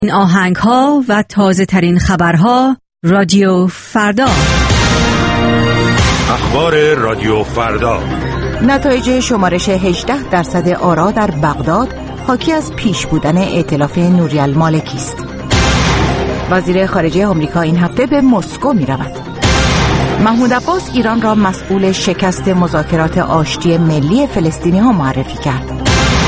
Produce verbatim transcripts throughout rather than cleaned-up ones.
این آهنگ ها و تازه ترین خبرها رادیو فردا. اخبار رادیو فردا. نتایج شمارش هجده درصد آرا در بغداد حاکی از پیش بودن ائتلاف نوری المالکی است. وزیر خارجه آمریکا این هفته به مسکو می رود. محمود عباس ایران را مسئول شکست مذاکرات آشتی ملی فلسطینی ها معرفی کرد.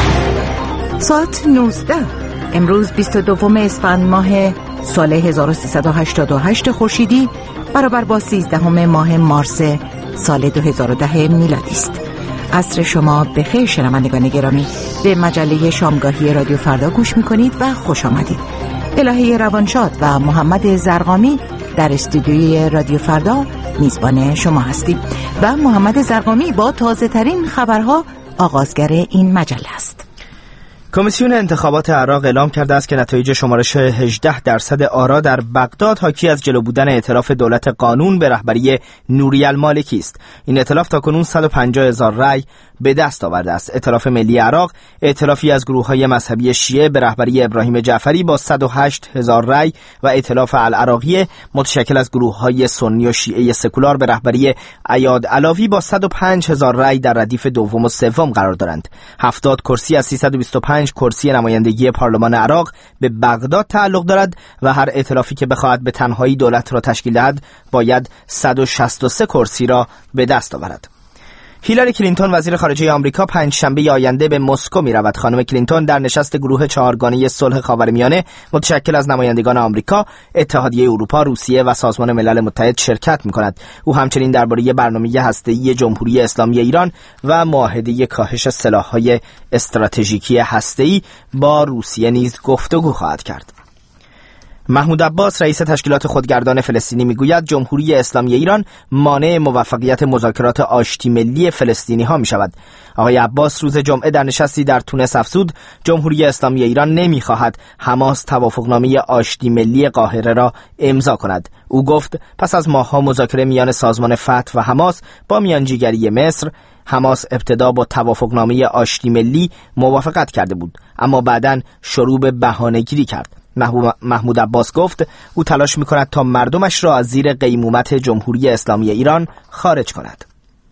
ساعت نوزده امروز بیست و دوم اسفند ماه سال هزار و سیصد و هشتاد و هشت خورشیدی برابر با سیزدهم ماه مارس سال دو هزار و ده میلادی است. عصر شما بخیر شنوندگان گرامی، به مجله شامگاهی رادیو فردا گوش می‌کنید و خوش آمدید. الهه روانشاد و محمد زرقامی در استودیوی رادیو فردا میزبان شما هستیم و محمد زرقامی با تازه ترین خبرها آغازگر این مجله است. کمیسیون انتخابات عراق اعلام کرده است که نتایج شمارش هجده درصد آرا در بغداد حاکی از جلو بودن ائتلاف دولت قانون به رهبری نوری المالکی است. این ائتلاف تاکنون صد و پنجاه هزار رأی به دست آورده است. ائتلاف ملی عراق ائتلافی از گروه‌های مذهبی شیعه به رهبری ابراهیم جعفری با صد و هشت هزار رأی و ائتلاف العراقی متشکل از گروه‌های سنی و شیعه سکولار به رهبری عیاد علاوی با صد و پنج هزار رأی در ردیف دوم و سوم قرار دارند. هفتاد کرسی از سیصد و بیست و پنج کرسی نمایندگی پارلمان عراق به بغداد تعلق دارد و هر ائتلافی که بخواهد به تنهایی دولت را تشکیل دهد باید صد و شصت و سه کرسی را به دست آورد. هیلاری کلینتون وزیر خارجه آمریکا پنجشنبه آینده به مسکو می رود. خانم کلینتون در نشست گروه چهارگانه صلح خاورمیانه متشکل از نمایندگان آمریکا، اتحادیه اروپا، روسیه و سازمان ملل متحد شرکت می کند. او همچنین درباره برنامه هسته‌ای جمهوری اسلامی ایران و معاهده کاهش سلاح‌های استراتژیکی هسته‌ای با روسیه نیز گفتگو خواهد کرد. محمود عباس رئیس تشکیلات خودگردان فلسطینی میگوید جمهوری اسلامی ایران مانع موفقیت مذاکرات آشتی ملی فلسطینی ها می شود. آقای عباس روز جمعه در نشستی در تونس افزود جمهوری اسلامی ایران نمیخواهد حماس توافقنامه آشتی ملی قاهره را امضا کند. او گفت پس از ماه‌ها مذاکره میان سازمان فتح و حماس با میانجیگری مصر، حماس ابتدا با توافقنامه آشتی ملی موافقت کرده بود اما بعداً شروع به بهانه‌گیری کرد. محمود عباس گفت او تلاش می‌کند تا مردمش را از زیر قیمومت جمهوری اسلامی ایران خارج کند.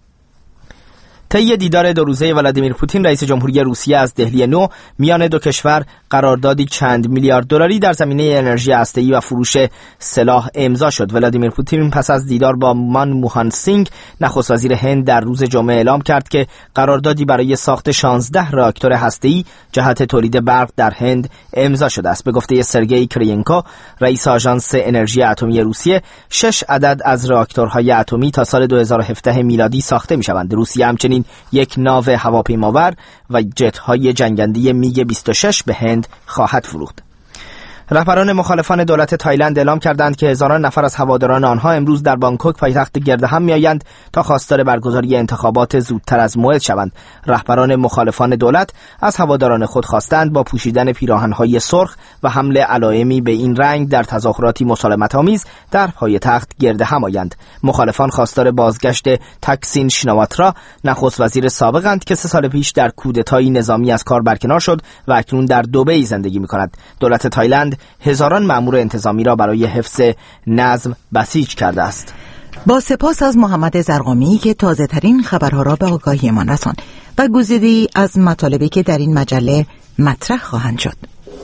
طی دیدار دو روزه ولادیمیر پوتین رئیس جمهوری روسیه از دهلی نو میان دو کشور قراردادی چند میلیارد دلاری در زمینه انرژی هسته‌ای و فروش سلاح امضا شد. ولادیمیر پوتین پس از دیدار با منموهان سینگ نخست وزیر هند در روز جمعه اعلام کرد که قراردادی برای ساخت شانزده راکتور هسته‌ای جهت تولید برق در هند امضا شده است. به گفته سرگئی کرینکو رئیس آژانس انرژی اتمی روسیه، شش عدد از راکتورهای اتمی تا سال دو هزار و هفده میلادی ساخته می‌شوند. روسیه همچنین یک ناو هواپیماور و جت‌های جنگنده میگ بیست و شش به هند خواهد فروخت. رهبران مخالفان دولت تایلند اعلام کردند که هزاران نفر از هواداران آنها امروز در بانکوک پایتخت گردهم میآیند تا خواستار برگزاری انتخابات زودتر از موعد شوند. رهبران مخالفان دولت از هواداران خود خواستند با پوشیدن پیراهن‌های سرخ و حمل علائمی به این رنگ در تظاهراتی مسالمت‌آمیز در پایتخت گردهم آیند. مخالفان خواستار بازگشت تاکسین شیناواترا، نخست وزیر سابقند که سه سال پیش در کودتای نظامی از کار برکنار شد و اکنون در دبی زندگی می‌کند. دولت تایلند هزاران مأمور انتظامی را برای حفظ نظم بسیج کرده است. با سپاس از محمد زرقامی که تازه ترین خبرها را به آگاهی من رساند و گزیده‌ای از مطالبی که در این مجله مطرح خواهند شد.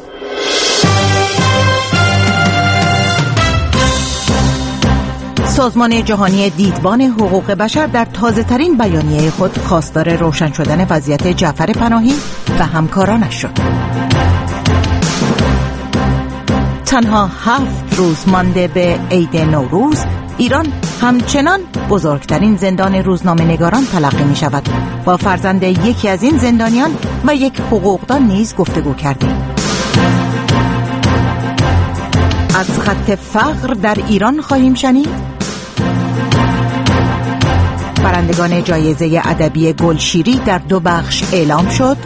سازمان جهانی دیدبان حقوق بشر در تازه ترین بیانیه خود خواستار روشن شدن وضعیت جعفر پناهی و همکارانش شد. تنها هفت روز مانده به عید نوروز، ایران همچنان بزرگترین زندان روزنامه نگاران تلقی می شود. با فرزند یکی از این زندانیان و یک حقوقدان نیز گفتگو کردیم. از خط فقر در ایران خواهیم شنید. برندگان جایزه ادبی گلشیری در دو بخش اعلام شد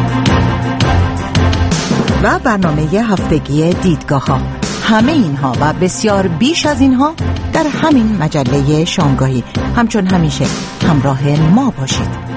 و برنامه هفتگی دیدگاه ها. همه اینها و بسیار بیش از اینها در همین مجله شامگاهی. همچون همیشه همراه ما باشید.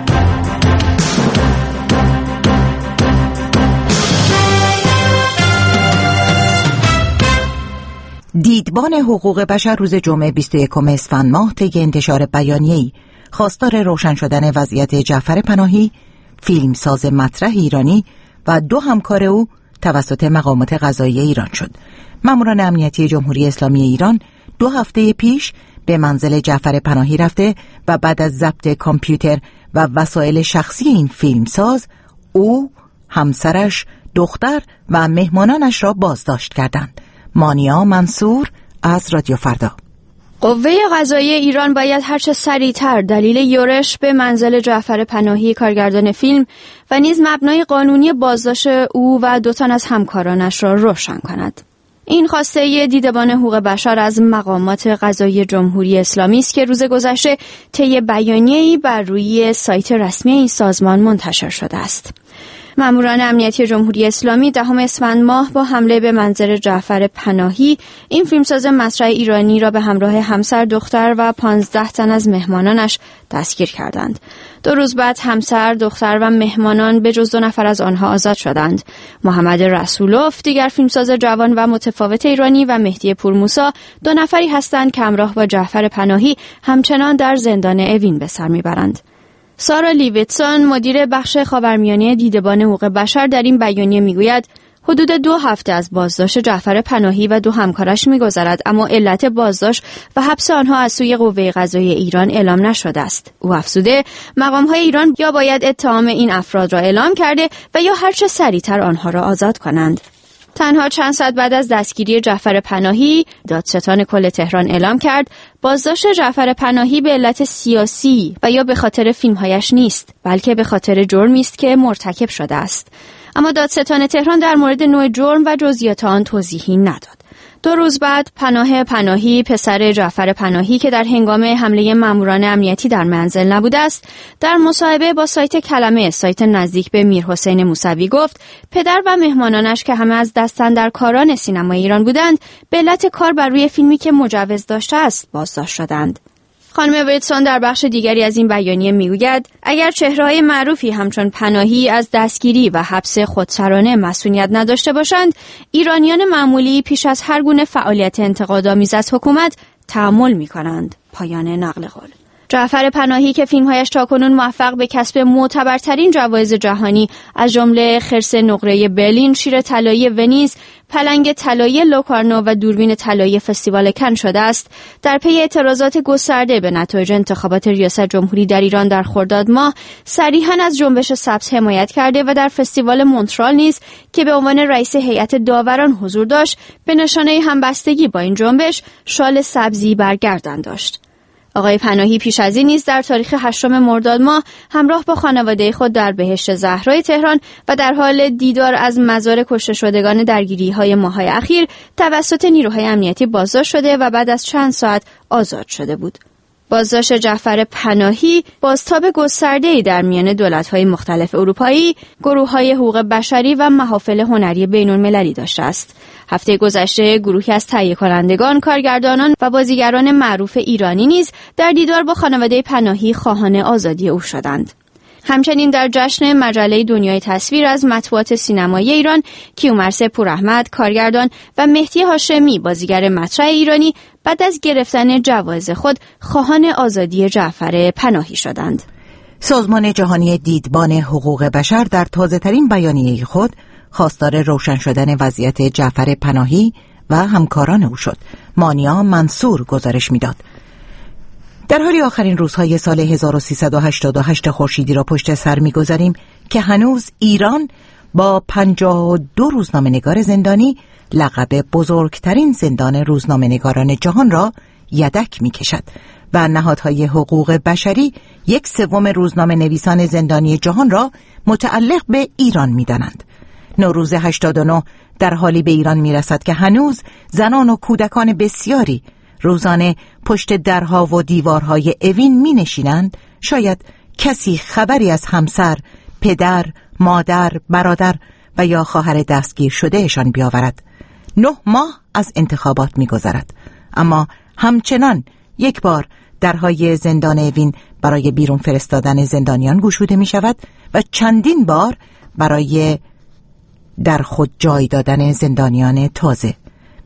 دیدبان حقوق بشر روز جمعه بیست و یکم اسفند ماه طی انتشار بیانیه‌ای خواستار روشن شدن وضعیت جعفر پناهی، فیلمساز مطرح ایرانی و دو همکار او توسط مقامات قضایی ایران شد. ماموران امنیتی جمهوری اسلامی ایران دو هفته پیش به منزل جعفر پناهی رفته و بعد از ضبط کامپیوتر و وسایل شخصی این فیلمساز، او، همسرش، دختر و مهمانانش را بازداشت کردند. مانیا منصور از رادیو فردا. قوه قضایی ایران باید هرچه سریعتر دلیل یورش به منزل جعفر پناهی کارگردان فیلم و نیز مبنای قانونی بازداشت او و دو تن از همکارانش را روشن کند. این خواسته دیدبان حقوق بشر از مقامات قضایی جمهوری اسلامی است که روز گذشته طی بیانیه‌ای بر روی سایت رسمی این سازمان منتشر شده است. ماموران امنیتی جمهوری اسلامی دهم اسفند ماه با حمله به منزل جعفر پناهی این فیلمساز مطرح ایرانی را به همراه همسر، دختر و پانزده تن از مهمانانش دستگیر کردند. دو روز بعد همسر، دختر و مهمانان به جز دو نفر از آنها آزاد شدند. محمد رسولوف، دیگر فیلمساز جوان و متفاوت ایرانی، و مهدی پورموسا دو نفری هستند که همراه با جعفر پناهی همچنان در زندان اوین به سر میبرند. سارا لیویتسون، مدیر بخش خاورمیانه دیدبان حقوق بشر، در این بیانیه میگوید حدود دو هفته از بازداشت جعفر پناهی و دو همکارش میگذرد، اما علت بازداشت و حبس آنها از سوی قوه قضایی ایران اعلام نشده است. او افزوده مقام‌های ایران یا باید اتهام این افراد را اعلام کرده و یا هرچه سریعتر آنها را آزاد کنند. تنها چند ساعت بعد از دستگیری جعفر پناهی، دادستان کل تهران اعلام کرد بازداشت جعفر پناهی به علت سیاسی و یا به خاطر فیلم‌هایش نیست، بلکه به خاطر جرمی است که مرتکب شده است. اما دادستان تهران در مورد نوع جرم و جزئیات آن توضیحی نداد. دو روز بعد پناه پناهی، پسر جعفر پناهی که در هنگام حمله ماموران امنیتی در منزل نبوده است، در مصاحبه با سایت کلمه، سایت نزدیک به میرحسین موسوی گفت پدر و مهمانانش که همه از دستاندرکاران سینمای ایران بودند، به علت کار بر روی فیلمی که مجوز داشته است بازداشت شدند. خانم ویتسون در بخش دیگری از این بیانیه میگوید اگر چهره‌های معروفی همچون پناهی از دستگیری و حبس خودسرانه مسئولیت نداشته باشند، ایرانیان معمولی پیش از هر گونه فعالیت انتقادآمیز از حکومت تأمل می‌کنند. پایان نقل قول. جعفر پناهی که فیلم‌هایش تاکنون موفق به کسب معتبرترین جوایز جهانی از جمله خرس نقره برلین، شیر طلایی ونیز، پلنگ طلایی لوکارنو و دوربین طلایی فستیوال کن شده است، در پی اعتراضات گسترده به نتایج انتخابات ریاست جمهوری در ایران در خرداد ماه صریحاً از جنبش سبز حمایت کرده و در فستیوال مونترال نیز که به عنوان رئیس هیئت داوران حضور داشت، به نشانه همبستگی با این جنبش شال سبزی بر گردن داشت. آقای پناهی پیش از این نیز در تاریخ هشتم مرداد ماه همراه با خانواده خود در بهشت زهرای تهران و در حال دیدار از مزار کشته شدگان درگیری‌های ماه‌های اخیر توسط نیروهای امنیتی بازداشت شده و بعد از چند ساعت آزاد شده بود. بازداشت جعفر پناهی بازتاب گسترده‌ای در میان دولت‌های مختلف اروپایی، گروه‌های حقوق بشری و محافل هنری بین‌المللی داشته است. هفته گذشته گروهی از تهیه کنندگان، کارگردانان و بازیگران معروف ایرانی نیز در دیدار با خانواده پناهی خواهان آزادی او شدند. همچنین در جشن مجله دنیای تصویر از مطبوعات سینمایی ایران، کیومرث پوراحمد، کارگردان، و مهدی هاشمی، بازیگر مطرح ایرانی، بعد از گرفتن جوایز خود خواهان آزادی جعفر پناهی شدند. سازمان جهانی دیدبان حقوق بشر در تازه‌ترین بیانیه خود خواستار روشن شدن وضعیت جعفر پناهی و همکاران او شد. مانیا منصور گزارش میداد. در حالی آخرین روزهای سال هزار و سیصد و هشتاد و هشت خورشیدی را پشت سر می‌گذاریم که هنوز ایران با پنجاه و دو روزنامه‌نگار زندانی لقب بزرگترین زندان روزنامه‌نگاران جهان را یدک می‌کشد و نهادهای حقوق بشری یک سوم روزنامه نویسان زندانی جهان را متعلق به ایران می‌دانند. نوروز هشتاد و نه در حالی به ایران میرسد که هنوز زنان و کودکان بسیاری روزانه پشت درها و دیوارهای اوین می نشینند. شاید کسی خبری از همسر، پدر، مادر، برادر و یا خواهر دستگیر شدهشان بیاورد. نه ماه از انتخابات می گذرد، اما همچنان یک بار درهای زندان اوین برای بیرون فرستادن زندانیان گشوده می شود و چندین بار برای در خود جای دادن زندانیان تازه.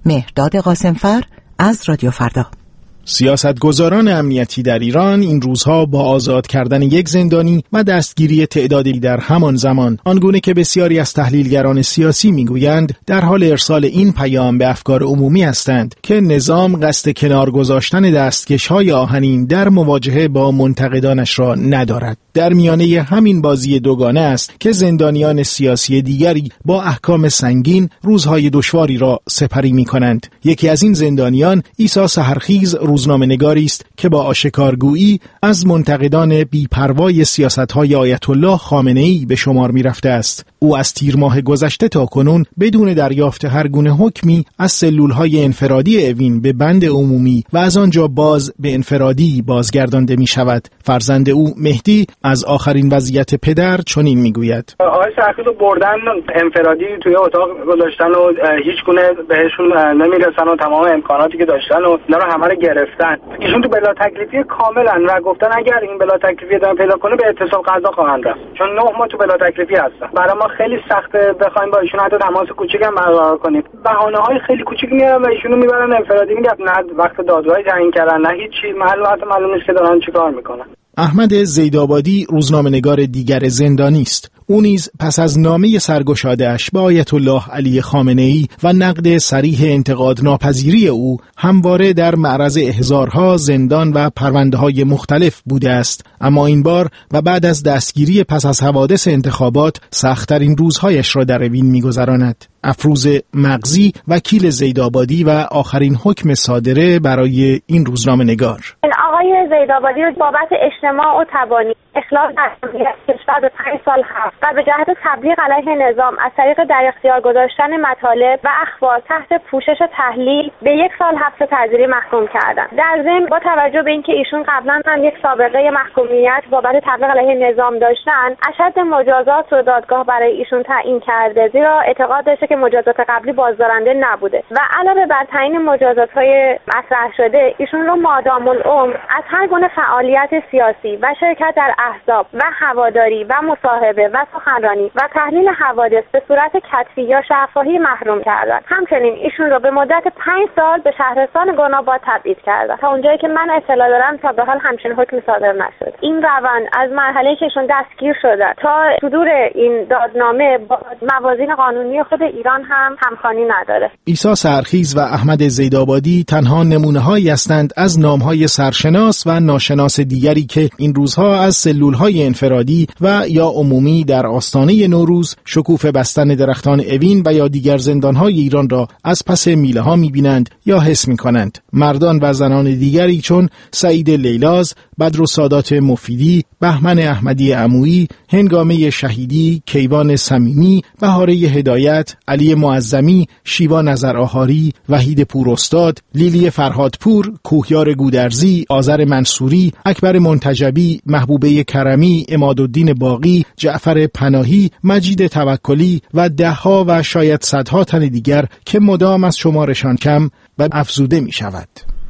مهرداد قاسمفر از رادیو فردا. سیاستگزاران امنیتی در ایران این روزها با آزاد کردن یک زندانی و دستگیری تعدادی در همان زمان، آنگونه که بسیاری از تحلیلگران سیاسی میگویند در حال ارسال این پیام به افکار عمومی هستند که نظام قصد کنار گذاشتن دستکش‌های آهنین در مواجهه با منتقدانش را ندارد. در میانه همین بازی دوگانه است که زندانیان سیاسی دیگری با احکام سنگین روزهای دشواری را سپری می‌کنند. یکی از این زندانیان عیسی سحرخیز روزنامه‌نگاری است که با آشکارگویی از منتقدان بی‌پروای سیاست‌های آیت الله خامنه‌ای به شمار می‌رفته است. او از تیر ماه گذشته تا کنون بدون دریافت هر گونه حکمی از سلول‌های انفرادی اوین به بند عمومی و از آنجا باز به انفرادی بازگردانده می‌شود. فرزند او مهدی از آخرین وضعیت پدر چنین می‌گوید: آقای سحرخیز رو بردن انفرادی توی اتاق گذاشتن و هیچ گونه بهشون نمی‌رسن و تمام امکاناتی که داشتن و اینا رو همه رو گرفتن. ایشون تو بلا تکلیفی کاملا و گفتن اگر این بلا تکلیفی ادامه پیدا کنه به اتصال قضا خواهند رفت، چون نه ماه تو بلا تکلیفی هستن. برای ما خیلی سخته بخوایم با ایشون حتی تماس کوچیک هم برقرار کنیم. بهانه‌های خیلی کوچیک میارن و ایشونو میبرن انفرادی. میگن نه وقت دادگاه تعیین کردن، نه هیچی، معلومات معلوم نیست که دارن چیکار میکنن. احمد زیدآبادی روزنامه‌نگار دیگر زندانی است. او نیز پس از نامه سرگشاده‌اش به آیت الله علی خامنه‌ای و نقد صریح انتقاد ناپذیری او همواره در معرض احضارها، زندان و پرونده‌های مختلف بوده است، اما این بار و بعد از دستگیری پس از حوادث انتخابات سخت‌ترین روزهایش را در اوین می‌گذراند. افروز مغزی وکیل زیدآبادی و آخرین حکم صادره برای این روزنامه‌نگار: آقای زیدآبادی بابت اجتماع و تبانی اخلاق جمهوریت کشور به پنج سال حبس و به جهت تبلیغ علیه نظام از طریق در اختیار گذاشتن مطالب و اخبار تحت پوشش تحلیل به یک سال حبس تعزیری محکوم کردند. در ضمن با توجه به اینکه ایشون قبلا هم یک سابقه محکومیت بابت تبلیغ علیه نظام داشتن، اشد مجازات رو دادگاه برای ایشون تعیین کرده، زیرا اعتقاد داشته که مجازات قبلی بازدارنده نبوده و علاوه بر تعیین مجازات‌های مطرح شده، ایشون رو مادام العمر از هر گونه فعالیت سیاسی و شرکت در احزاب و هواداری و مصاحبه و سخنرانی و تحلیل حوادث به صورت کتفی یا شفاهی محروم کردند. همچنین ایشون رو به مدت پنج سال به شهرستان گناباد تبعید کردند. تا اونجایی که من اطلاع دارم تا به حال همچین حکمی صادر نشد. این روند از مرحله‌ای که ایشون دستگیر شده تا صدور این دادنامه با موازین قانونی خود ایران هم همخوانی نداره. عیسی سحرخیز و احمد زیدآبادی تنها نمونه‌هایی هستند از نام‌های سرشناس و ناشناس دیگری که این روزها از سلول‌های انفرادی و یا عمومی در آستانه نوروز شکوفه بستن درختان اوین و یا دیگر زندان‌های ایران را از پس میله‌ها می‌بینند یا حس می‌کنند. مردان و زنان دیگری چون سعید لیلاز، بدرالسادات مفیدی، بهمن احمدی عمویی، هنگامه شهیدی، کیوان صمیمی، بهاره هدایت، علی معظمی، شیوا نظرآهاری، وحید پوراستاد، لیلی فرهادپور، کوهیار گودرزی، آذر منصوری، اکبر منتجبی، محبوبه کرمی، عمادالدین باقی، جعفر پناهی، مجید توکلی و دهها و شاید صدها تن دیگر که مدام از شمارشان کم و افزوده می شود.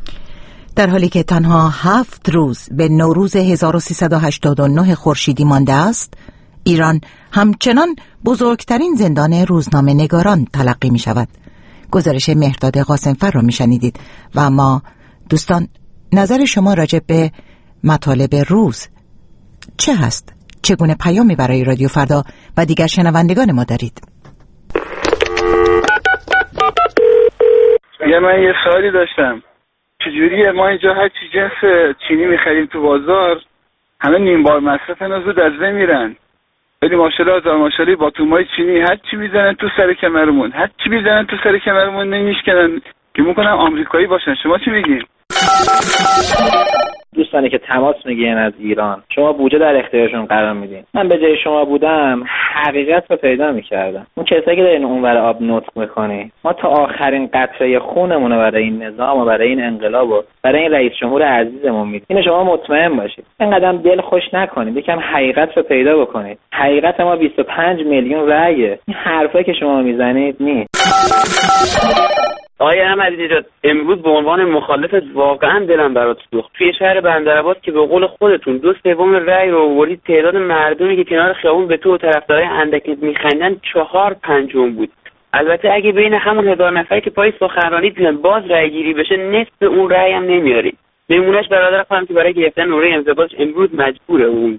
در حالی که تنها هفت روز به نوروز هزار و سیصد و هشتاد و نه خورشیدی مانده است، ایران همچنان بزرگترین زندان روزنامه نگاران تلقی می شود. گزارش مهرداد قاسمفر را می شنیدید و ما دوستان نظر شما راجع به مطالب روز چه هست؟ چگونه پیامی برای رادیو فردا و دیگر شنوندگان ما دارید؟ یه من یه سوالی داشتم. چجوریه ما اینجا هر چی جنس چینی میخریم تو بازار همه نیم بار مصرفن و زود از بین میرن، ولی ماشاءالله از ماشاءالله با تومای چینی هر چی میزنن تو سر کمرمون، هر چی میزنن تو سر کمرمون نمیشکنن که میکنن آمریکایی باشن. شما چی میگین؟ دوستانی که تماس میگیرن از ایران، شما بودجه در اختیارشون قرار میدین. من به جای شما بودم حقیقت رو پیدا میکردم. اون کسایی که دارین اونور آب نطق میکنی، ما تا آخرین قطره خونمون رو برای این نظام و برای این انقلاب و برای این رئیس جمهور عزیزمون میدیم. اینو شما مطمئن باشید. اینقدر دل خوش نکنید، یکم حقیقت رو پیدا بکنید. حقیقت ما بیست و پنج میلیون رأیه. این حرفایی که شما میزنید نیست. آقای احمدی نژاد، امروز به عنوان مخالفت واقعا دلم برات سوخت. توی شهر بندرعباس که به قول خودتون دو سوم رأی رو آوردید، تعداد مردمی که کنار خیابون به تو و طرفدارای اندکت میخندن چهار پنجم بود. البته اگه بین همون هزار نفری که پای سخنرانی دیدن باز رأی گیری بشه، نصف اون رأی هم نمیاریم. نمونهش برادر خودم که برای گرفتن نمره انضباط امروز مجبوره اون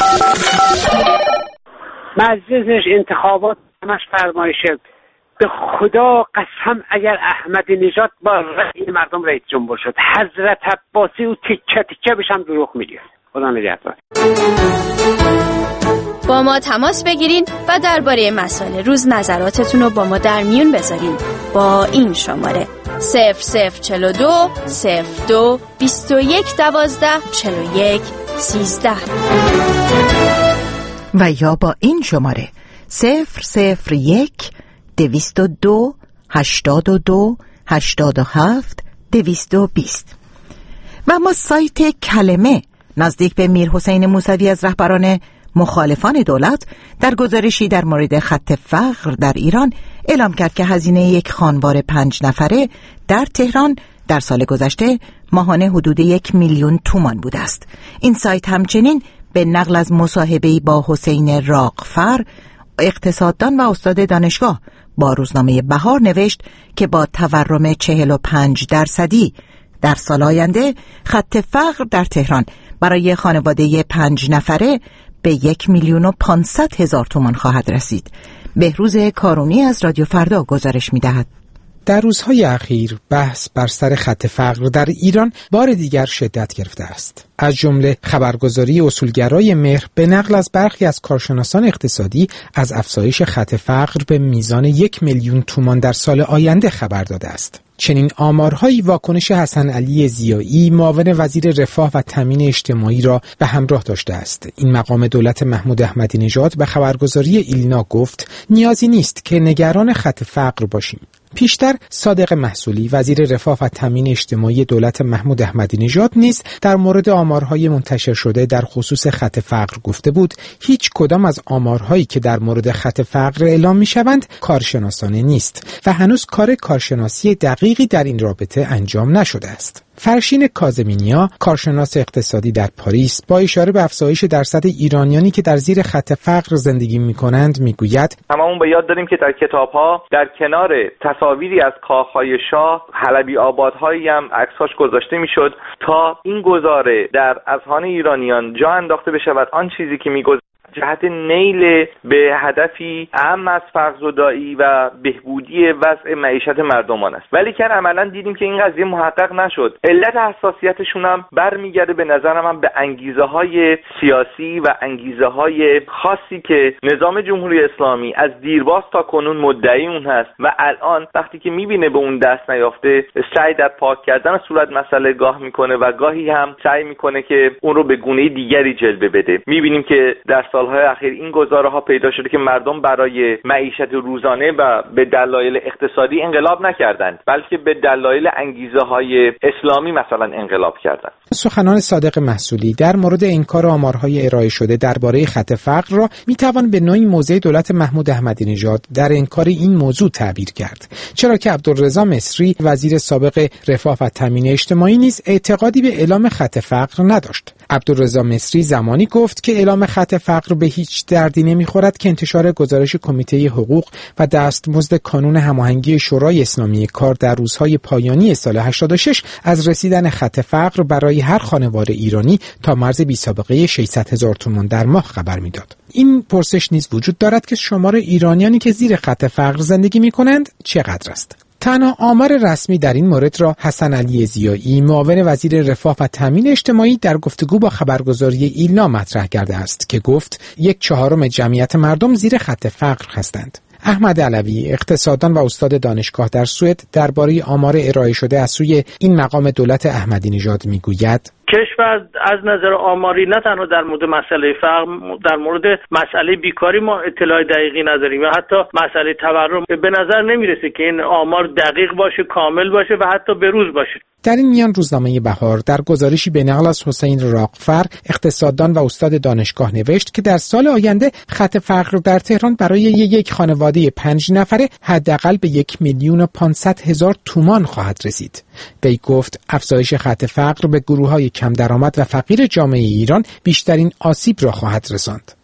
مجلسش انتخابات همش فرمایشه. به خدا قسم اگر احمدی نژاد با رأی مردم رئیس جمهور شد، حضرت عباسی و تیکه تیکه بشم دروغ میگه. خدا نگهدار. با ما تماس بگیرین و درباره مسائل روز نظراتتون رو با ما در میون بذارین با این شماره صفر صفر چهل و دو صفر دو بیست و یک دوازده چهل و یک سیزده و یا با این شماره صفر صفر یک دویست و دو هشتاد و دو هشتاد و هفت دویست و بیست. و اما سایت کلمه نزدیک به میر حسین موسوی از رهبران مخالفان دولت در گزارشی در مورد خط فقر در ایران اعلام کرد که هزینه یک خانوار پنج نفره در تهران در سال گذشته ماهانه حدود یک میلیون تومان بوده است. این سایت همچنین به نقل از مصاحبه‌ای با حسین راغفر، اقتصاددان و استاد دانشگاه، با روزنامه بهار نوشت که با تورم چهل و پنج درصدی در سال آینده خط فقر در تهران برای خانواده پنج نفره به یک میلیون و پانصد هزار تومان خواهد رسید. بهروز کارونی از رادیو فردا گزارش می‌دهد. در روزهای اخیر بحث بر سر خط فقر در ایران بار دیگر شدت گرفته است. از جمله خبرگزاری اصولگرای مهر به نقل از برخی از کارشناسان اقتصادی از افزایش خط فقر به میزان یک میلیون تومان در سال آینده خبر داده است. چنین آمارهایی واکنش حسن علی ضیایی، معاون وزیر رفاه و تامین اجتماعی را به همراه داشته است. این مقام دولت محمود احمدی نژاد به خبرگزاری ایلنا گفت نیازی نیست که نگران خط فقر باشیم. پیشتر صادق محصولی وزیر رفاه و تامین اجتماعی دولت محمود احمدی نژاد نیز در مورد آمارهای منتشر شده در خصوص خط فقر گفته بود هیچ کدام از آمارهایی که در مورد خط فقر اعلام می‌شوند کارشناسانه نیست و هنوز کار کارشناسی دقیقی در این رابطه انجام نشده است. فرشین کاظمینیا، کارشناس اقتصادی در پاریس، با اشاره به افزایش درصد ایرانیانی که در زیر خط فقر زندگی می‌کنند میگوید هممون به یاد داریم که در کتاب‌ها در کنار تصاویری از کاخهای شاه، حلبی آبادهایی هم عکساش گذاشته میشد تا این گزاره در اذهان ایرانیان جا انداخته بشود آن چیزی که میگذشت جهت نیل به هدفی اهم از فقرزدایی و بهبودی وضع معیشت مردمان است. ولی که عملا دیدیم که این قضیه محقق نشد. علت حساسیتشون هم برمیگرده به نظرم هم به انگیزه های سیاسی و انگیزه های خاصی که نظام جمهوری اسلامی از دیرباز تا کنون مدعی اون هست و الان وقتی که میبینه به اون دست نیافته سعی در پاک کردن صورت مسئله گاه میکنه و گاهی هم سعی میکنه که اون رو به گونه دیگری جلوه بده. میبینیم که در سالهای اخیر این گزاره‌ها پیدا شده که مردم برای معیشت روزانه و به دلایل اقتصادی انقلاب نکردند بلکه به دلایل انگیزه‌های اسلامی مثلا انقلاب کردند. سخنان صادق محصولی در مورد انکار آمارهای ارائه شده درباره خط فقر را میتوان به نوعی موضع دولت محمود احمدی نژاد در انکار این موضوع تعبیر کرد، چرا که عبدالرضا مصری وزیر سابق رفاه و تامین اجتماعی نیز اعتقادی به اعلام خط فقر نداشت. عبدالرضا مصری زمانی گفت که اعلام خط فقر به هیچ دردی نمیخورد که انتشار گزارش کمیته حقوق و دستمزد کانون هماهنگی شورای اسلامی کار در روزهای پایانی سال هشتاد و شش از رسیدن خط فقر برای هر خانوار ایرانی تا مرز بی‌سابقه ششصد هزار تومان در ماه خبر میداد. این پرسش نیز وجود دارد که شمار ایرانیانی که زیر خط فقر زندگی میکنند چقدر است؟ تنها آمار رسمی در این مورد را حسن علی ضیایی، معاون وزیر رفاه و تامین اجتماعی در گفتگو با خبرگزاری ایلنا مطرح کرده است که گفت یک چهارم جمعیت مردم زیر خط فقر هستند. احمد علوی، اقتصاددان و استاد دانشگاه در سوئد، درباره آمار ارائه شده از سوی این مقام دولت احمدی نژاد میگوید کشور از نظر آماری نه تنها در مورد مسئله فقر، در مورد مسئله بیکاری ما اطلاع دقیقی نداریم و حتی مسئله تورم به نظر نمیرسه که این آمار دقیق باشه، کامل باشه و حتی بروز باشه. در این میان روزنامه بهار در گزارشی به نقل از حسین راغفر، اقتصاددان و استاد دانشگاه نوشت که در سال آینده خط فقر در تهران برای یک خانواده پنج نفره حداقل به یک میلیون و پانصد هزار تومان خواهد رسید. وی گفت افزایش خط فقر به گروه‌های کم درآمد و فقیر جامعه ایران بیشترین آسیب را خواهد رساند.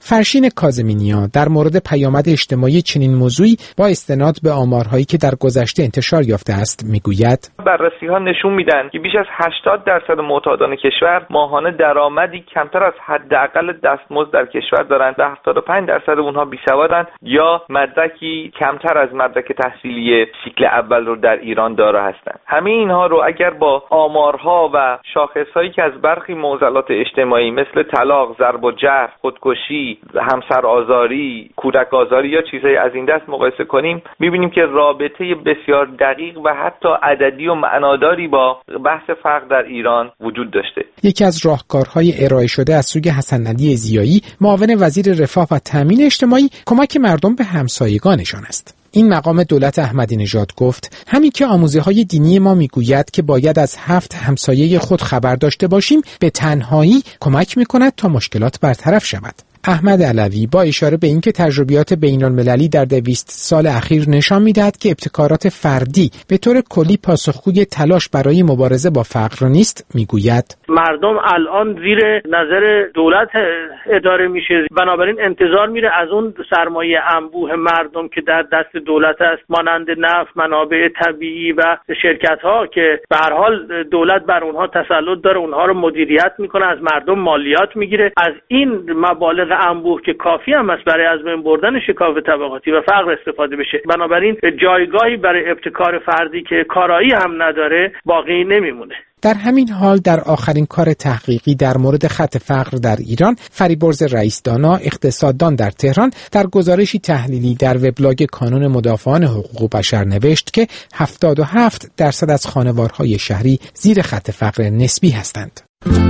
فرشین کاظمینیا در مورد پیامد اجتماعی چنین موضوعی با استناد به آمارهایی که در گذشته انتشار یافته است میگوید: بررسی‌ها نشون میدن که بیش از هشتاد درصد معتادان کشور ماهانه درآمدی کمتر از حداقل دستمزد در کشور دارند و هفتاد و پنج درصد اونها بیسوادن یا مدرکی کمتر از مدرک تحصیلی سیکل اول رو در ایران دارا هستند. همه اینها رو اگر با آمارها و شاخصهایی که از برخی معضلات اجتماعی مثل طلاق، ضرب و جرح، خودکشی، همسرآزاری، کودک آزاری یا چیزهای از این دست مقایسه کنیم، می‌بینیم که رابطه بسیار دقیق و حتی عددی و معناداری با بحث فقر در ایران وجود داشته. یکی از راهکارهای ارائه شده از سوی حسن علی ضیایی، معاون وزیر رفاه و تامین اجتماعی، کمک مردم به همسایگانشان است. این مقام دولت احمدی نژاد گفت همین که آموزه‌های دینی ما میگوید که باید از هفت همسایه خود خبر داشته باشیم، به تنهایی کمک میکند تا مشکلات برطرف شود. احمد علوی با اشاره به اینکه تجربیات بین‌المللی در دویست سال اخیر نشان می‌دهد که ابتکارات فردی به طور کلی پاسخگوی تلاش برای مبارزه با فقر نیست، میگوید مردم الان زیر نظر دولت اداره میشه، بنابراین انتظار میره از اون سرمایه انبوه مردم که در دست دولت است، مانند نفت، منابع طبیعی و شرکت‌ها که به هر حال دولت بر اونها تسلط داره، اونها رو مدیریت میکنه، از مردم مالیات میگیره، از این مبالغ انبوه که کافی هم است برای از بین بردن شکاف طبقاتی و فقر استفاده بشه. بنابراین جایگاهی برای ابتکار فردی که کارایی هم نداره باقی نمیمونه. در همین حال در آخرین کار تحقیقی در مورد خط فقر در ایران، فریبرز رئیسدانا، اقتصاددان در تهران، در گزارشی تحلیلی در وبلاگ کانون مدافعان حقوق بشر نوشت که هفتاد و هفت درصد از خانوارهای شهری زیر خط فقر نسبی هستند.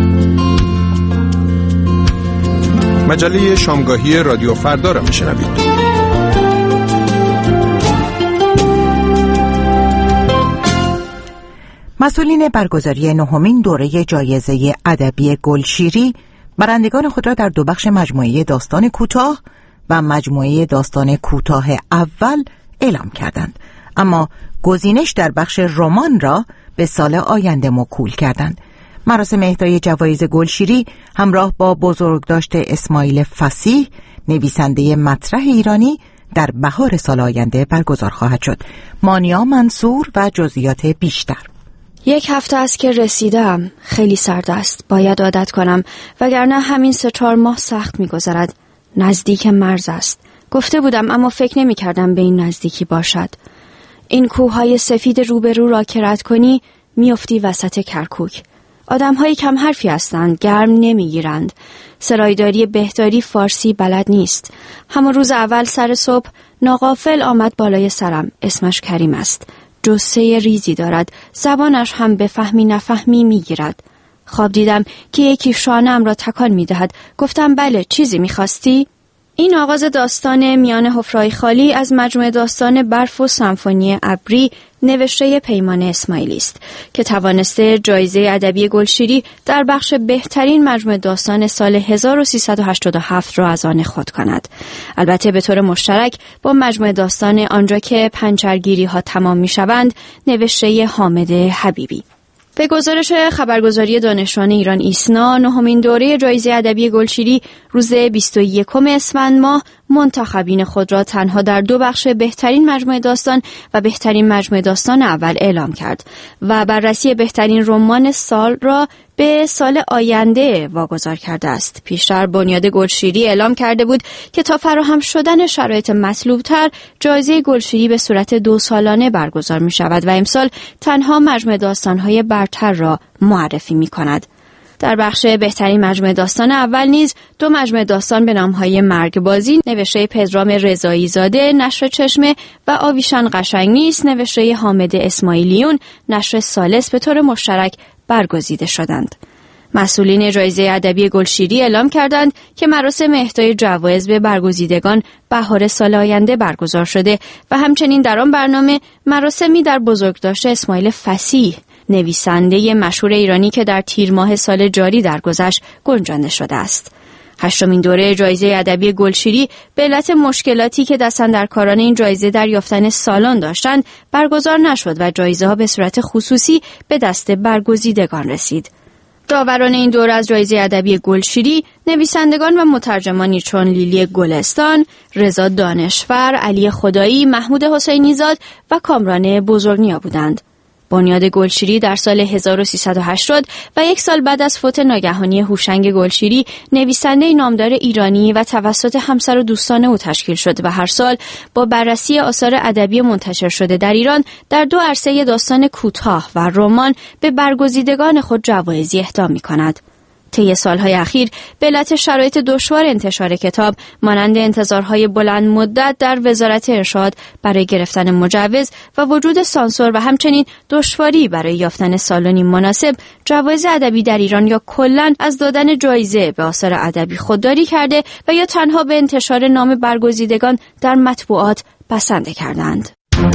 مجله شامگاهی رادیو فردا را میشنوید. مسئولین برگزاری نهمین دوره جایزه ادبی گلشیری برندگان خود را در دو بخش مجموعه داستان کوتاه و مجموعه داستان کوتاه اول اعلام کردند، اما گزینش در بخش رمان را به سال آینده موکول کردند. مراسم اهدای جوایز گلشیری همراه با بزرگداشت اسماعیل فصیح، نویسنده مطرح ایرانی، در بهار سال آینده برگزار خواهد شد. مانیا منصور و جزئیات بیشتر. یک هفته است که رسیدم. خیلی سرد است. باید عادت کنم، وگرنه همین سه چهار ماه سخت می‌گذرد. نزدیک مرز است. گفته بودم اما فکر نمی‌کردم به این نزدیکی باشد. این کوههای سفید روبرو را که رد کنی می‌افتی وسط کرکوک. آدم‌های کم حرفی هستند، گرم نمی‌گیرند. سرایداری بهداری فارسی بلد نیست. همون روز اول سر صبح ناغافل آمد بالای سرم. اسمش کریم است. جثه ریزی دارد. زبانش هم به فهمی نفهمی می‌گیرد. خواب دیدم که یکی شانه‌ام را تکان می‌دهد. گفتم بله، چیزی می‌خواستی؟ این آغاز داستان میان حفره‌های خالی از مجموعه داستان برف و سمفونی ابری نوشته پیمان اسماعیلی است که توانسته جایزه ادبی گلشیری در بخش بهترین مجموعه داستان سال هزار و سیصد و هشتاد و هفت را از آن خود کند. البته به طور مشترک با مجموعه داستان آنجا که پنچرگیری ها تمام می شوند نوشته حامد حبیبی. به گزارش خبرگزاری دانشجویان ایران ایسنا، نهمین دوره جایزه ادبی گلشیری روز بیست و یکم اسفند ماه منتخبین خود را تنها در دو بخش بهترین مجموعه داستان و بهترین مجموعه داستان اول اعلام کرد و بررسی بهترین رمان سال را به سال آینده واگذار کرده است. پیشتر بنیاد گلشیری اعلام کرده بود که تا فراهم شدن شرایط مطلوبتر جایزه گلشیری به صورت دو سالانه برگزار می شود و امسال تنها مجموعه داستان‌های برتر را معرفی می کند. در بخش بهترین مجموعه داستان اول نیز دو مجموعه داستان به نام‌های مرگبازی نوشته پدرام رضایی زاده نشر چشمه و آویشان قشنگ نیست نوشته حامد اسماعیلیون نشر ثالث به طور مشترک برگزیده شدند. مسئولین جایزه ادبی گلشیری اعلام کردند که مراسم اهدای جوایز به برگزیدگان بهار سال آینده برگزار شده و همچنین در آن برنامه مراسمی در بزرگداشت اسماعیل فصیح نویسنده مشهور ایرانی که در تیر ماه سال جاری درگذشت گنجانده شده است. هشتمین دوره جایزه ادبی گلشیری به علت مشکلاتی که دستاندرکاران این جایزه در یافتن سالن داشتند برگزار نشد و جایزه ها به صورت خصوصی به دست برگزیدگان رسید. داوران این دوره از جایزه ادبی گلشیری نویسندگان و مترجمانی چون لیلی گلستان، رضا دانشور، علی خدایی، محمود حسینی زاد و کامران بزرگنیا بودند. بنیاد گلشیری در سال هزار و سیصد و هشتاد و یک سال بعد از فوت ناگهانی هوشنگ گلشیری، نویسنده نامدار ایرانی و توسط همسر و دوستان او تشکیل شد و هر سال با بررسی آثار ادبی منتشر شده در ایران در دو عرصه داستان کوتاه و رمان به برگزیدگان خود جوایزی اهدا می‌کند. طی سالهای اخیر به علت شرایط دشوار انتشار کتاب مانند انتظارهای بلند مدت در وزارت ارشاد برای گرفتن مجوز و وجود سانسور و همچنین دشواری برای یافتن سالنی مناسب، جوایز ادبی در ایران یا کلاً از دادن جایزه به آثار ادبی خودداری کرده و یا تنها به انتشار نام برگزیدگان در مطبوعات بسنده کردند.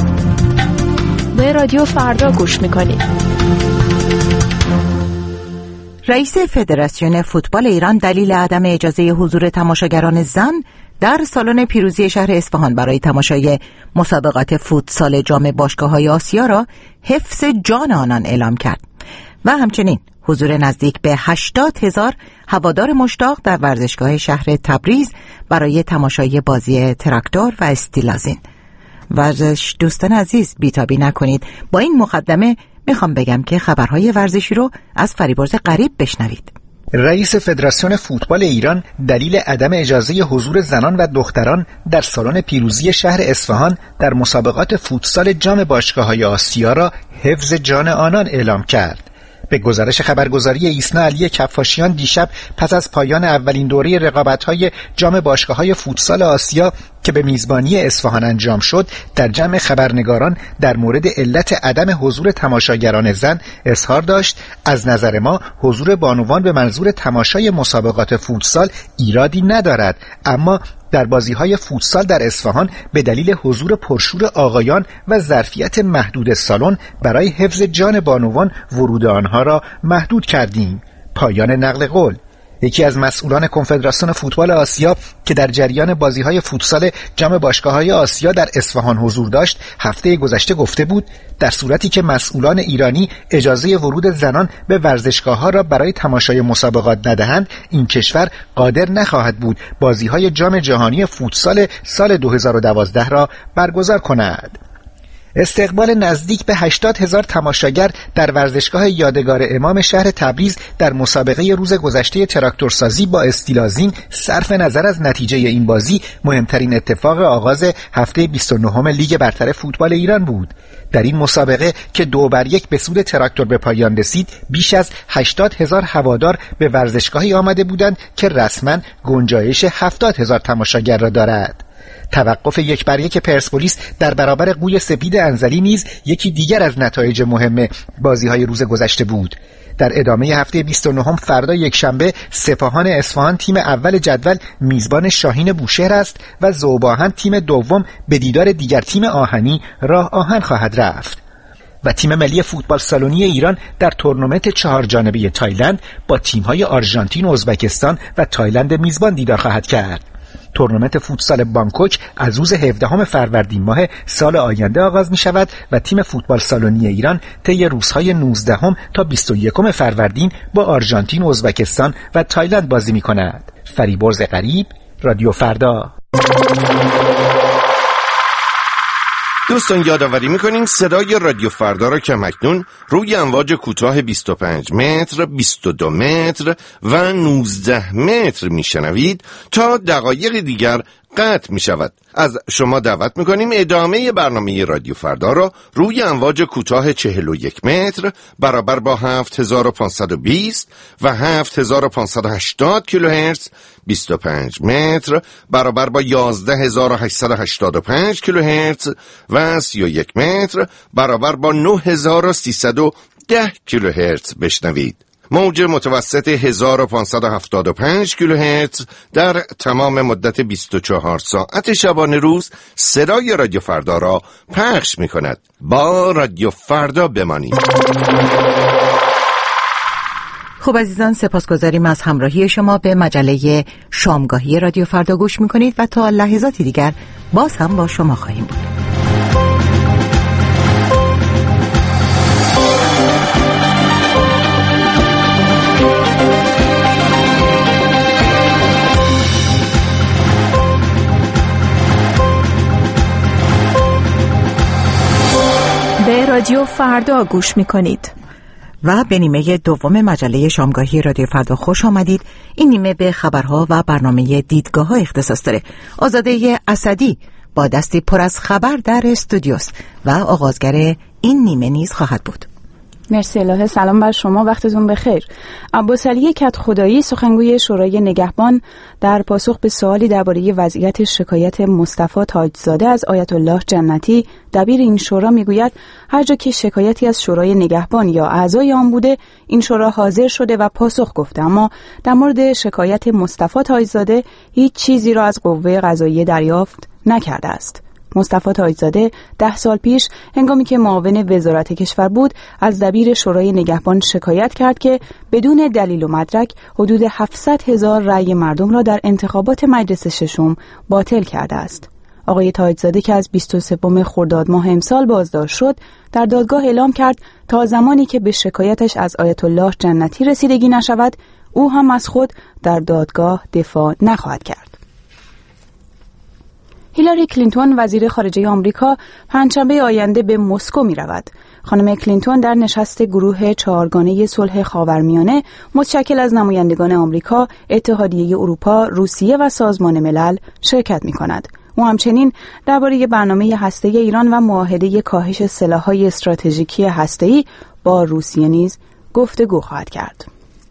به رادیو فردا گوش می‌کنید. رئیس فدراسیون فوتبال ایران دلیل عدم اجازه حضور تماشاگران زن در سالن پیروزی شهر اصفهان برای تماشای مسابقات فوتسال جام باشگاه‌های آسیا را حفظ جان آنان اعلام کرد و همچنین حضور نزدیک به هشتاد هزار هوادار مشتاق در ورزشگاه شهر تبریز برای تماشای بازی تراکتور و استیلازین. ورزش دوستان عزیز، بی‌تابی نکنید. با این مقدمه میخوام بگم که خبرهای ورزشی رو از فریبرز غریب بشنوید. رئیس فدراسیون فوتبال ایران دلیل عدم اجازه حضور زنان و دختران در سالن پیروزی شهر اصفهان در مسابقات فوتسال جام باشگاه‌های آسیا را حفظ جان آنان اعلام کرد. به گزارش خبرگزاری ایسنا علی کفاشیان، دیشب پس از پایان اولین دوره رقابت‌های جام باشگاه‌های فوتسال آسیا که به میزبانی اصفهان انجام شد، در جمع خبرنگاران در مورد علت عدم حضور تماشاگران زن اظهار داشت: از نظر ما حضور بانوان به منظور تماشای مسابقات فوتسال ایرادی ندارد، اما در بازی‌های فوتسال در اصفهان به دلیل حضور پرشور آقایان و ظرفیت محدود سالن برای حفظ جان بانوان ورود آنها را محدود کردیم. پایان نقل قول. یکی از مسئولان کنفدراسیون فوتبال آسیا که در جریان بازی‌های فوتسال جام باشگاه‌های آسیا در اصفهان حضور داشت، هفته گذشته گفته بود در صورتی که مسئولان ایرانی اجازه ورود زنان به ورزشگاه‌ها را برای تماشای مسابقات ندهند، این کشور قادر نخواهد بود بازی‌های جام جهانی فوتسال سال دو هزار و دوازده را برگزار کند. استقبال نزدیک به هشتاد هزار تماشاگر در ورزشگاه یادگار امام شهر تبریز در مسابقه روز گذشته تراکتورسازی با استیلازین صرف نظر از نتیجه این بازی مهمترین اتفاق آغاز هفته بیست و نهم لیگ برتر فوتبال ایران بود. در این مسابقه که دو بر یک به سود تراکتور به پایان رسید، بیش از هشتاد هزار هوادار به ورزشگاهی آمده بودند که رسما گنجایش هفتاد هزار تماشاگر را دارد. توقف یک بر یک پرسپولیس در برابر قوی سپید انزلی نیز یکی دیگر از نتایج مهم بازی‌های روز گذشته بود. در ادامه هفته بیست و نهم فردا یکشنبه سپاهان اصفهان تیم اول جدول میزبان شاهین بوشهر است و ذوب‌آهن تیم دوم به دیدار دیگر تیم آهنی راه آهن خواهد رفت. و تیم ملی فوتبال سالونی ایران در تورنمنت چهار جانبه تایلند با تیم‌های آرژانتین، ازبکستان و تایلند میزبان دیدار خواهد کرد. تورنمنت فوتسال بانکوک از روز هفدهم فروردین ماه سال آینده آغاز می شود و تیم فوتبال سالونی ایران طی روزهای نوزدهم تا بیست و یکم فروردین با آرژانتین، ازبکستان و تایلند بازی می کند. فریبرز غریب، رادیو فردا. دوستان یادآوری می‌کنیم صدای رادیو فردا را که اکنون روی امواج کوتاه بیست و پنج متر، بیست و دو متر و نوزده متر میشنوید تا دقایق دیگر قطع می شود. از شما دعوت می کنیم ادامه برنامه رادیو فردا را روی امواج کوتاه چهل و یک متر برابر با هفت هزار و پانصد و بیست و هفت هزار و پانصد و هشتاد کیلوهرتز، بیست و پنج متر برابر با یازده هزار و هشتصد و هشتاد و پنج کیلوهرتز و سی و یک متر برابر با نه هزار و سیصد و ده کیلوهرتز بشنوید. موج متوسط هزار و پانصد و هفتاد و پنج کیلوهرتز در تمام مدت بیست و چهار ساعت شبانه روز صدای رادیو فردا را پخش می کند. با رادیو فردا بمانید. خب عزیزان، سپاسگزاریم از همراهی شما. به مجله شامگاهی رادیو فردا گوش می کنید و تا لحظاتی دیگر باز هم با شما خواهیم بود. رادیو فردا گوش میکنید. و به نیمه دوم مجله شامگاهی رادیو فردا خوش آمدید. این نیمه به خبرها و برنامه دیدگاه ها اختصاص داره. آزاده اسدی با دستی پر از خبر در استودیوست و آغازگر این نیمه نیز خواهد بود. مرسی الهه. سلام بر شما، وقتتون بخیر. عباسعلی کدخدایی سخنگوی شورای نگهبان در پاسخ به سوالی درباره وضعیت شکایت مصطفی تاجزاده از آیت الله جنتی دبیر این شورا میگوید هر جا که شکایتی از شورای نگهبان یا اعضای آن بوده این شورا حاضر شده و پاسخ گفته، اما در مورد شکایت مصطفی تاجزاده هیچ چیزی را از قوه قضاییه دریافت نکرده است. مصطفی تاجزاده ده سال پیش هنگامی که معاون وزارت کشور بود از دبیر شورای نگهبان شکایت کرد که بدون دلیل و مدرک حدود هفتصد هزار رأی مردم را در انتخابات مجلس ششم باطل کرده است. آقای تاجزاده که از بیست و سوم خرداد ماه امسال بازداشت شد در دادگاه اعلام کرد تا زمانی که به شکایتش از آیت الله جنتی رسیدگی نشود او هم از خود در دادگاه دفاع نخواهد کرد. هیلاری کلینتون وزیر خارجه آمریکا پنجشنبه آینده به مسکو می رود. خانم کلینتون در نشست گروه چهارگانه صلح خاورمیانه متشکل از نمایندگان آمریکا، اتحادیه اروپا، روسیه و سازمان ملل شرکت می کند. او همچنین درباره برنامه هسته‌ای ایران و معاهده کاهش سلاح‌های استراتژیکی هسته‌ای با روسیه نیز گفتگو خواهد کرد.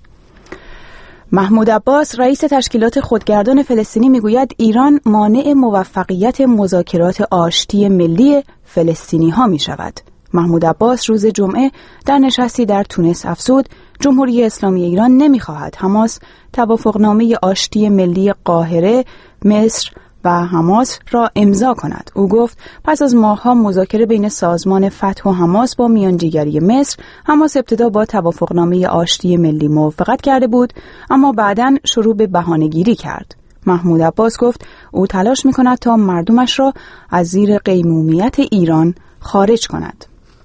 محمود عباس رئیس تشکیلات خودگردان فلسطینی میگوید ایران مانع موفقیت مذاکرات آشتی ملی فلسطینی ها می شود. محمود عباس روز جمعه در نشستی در تونس افزود جمهوری اسلامی ایران نمیخواهد حماس توافقنامه آشتی ملی قاهره، مصر و حماس را امضا کند. او گفت پس از ماه‌ها مذاکره بین سازمان فتح و حماس با میانجیگری مصر، حماس ابتدا با توافقنامه آشتی ملی موافقت کرده بود اما بعداً شروع به بهانه‌گیری کرد. محمود عباس گفت او تلاش می‌کند تا مردمش را از زیر قیمومیت ایران خارج کند.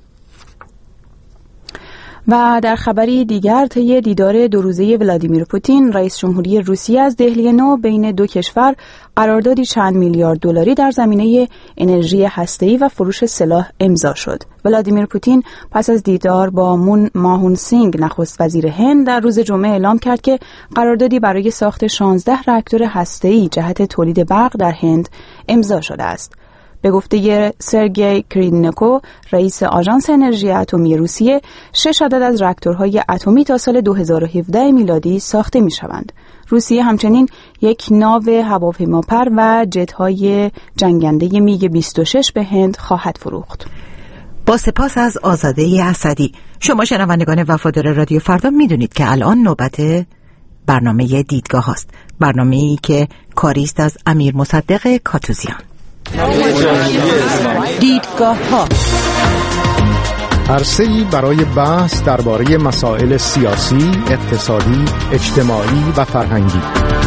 و در خبری دیگر طی دیدار دو روزه ولادیمیر پوتین رئیس جمهوری روسیه از دهلی نو بین دو کشور قراردادی چند میلیارد دلاری در زمینه انرژی هسته‌ای و فروش سلاح امضا شد. ولادیمیر پوتین پس از دیدار با مون ماهون سینگ نخست وزیر هند در روز جمعه اعلام کرد که قراردادی برای ساخت شانزده راکتور هسته‌ای جهت تولید برق در هند امضا شده است. به گفته سرگئی کریننکو رئیس آژانس انرژی اتمی روسیه، شش عدد از راکتورهای اتمی تا سال دو هزار و هفده میلادی ساخته می شوند. روسیه همچنین یک ناو هواپیماپر و جت‌های جنگنده میگ بیست و شش به هند خواهد فروخت. با سپاس از آزاده اسدی. شما شنوندگان وفادار رادیو فردا میدونید که الان نوبت برنامه دیدگاه هاست. برنامه‌ای که کاری است از امیر مصدق کاتوزیان. دیدگاه ها عرصه‌ای برای بحث درباره مسائل سیاسی، اقتصادی، اجتماعی و فرهنگی.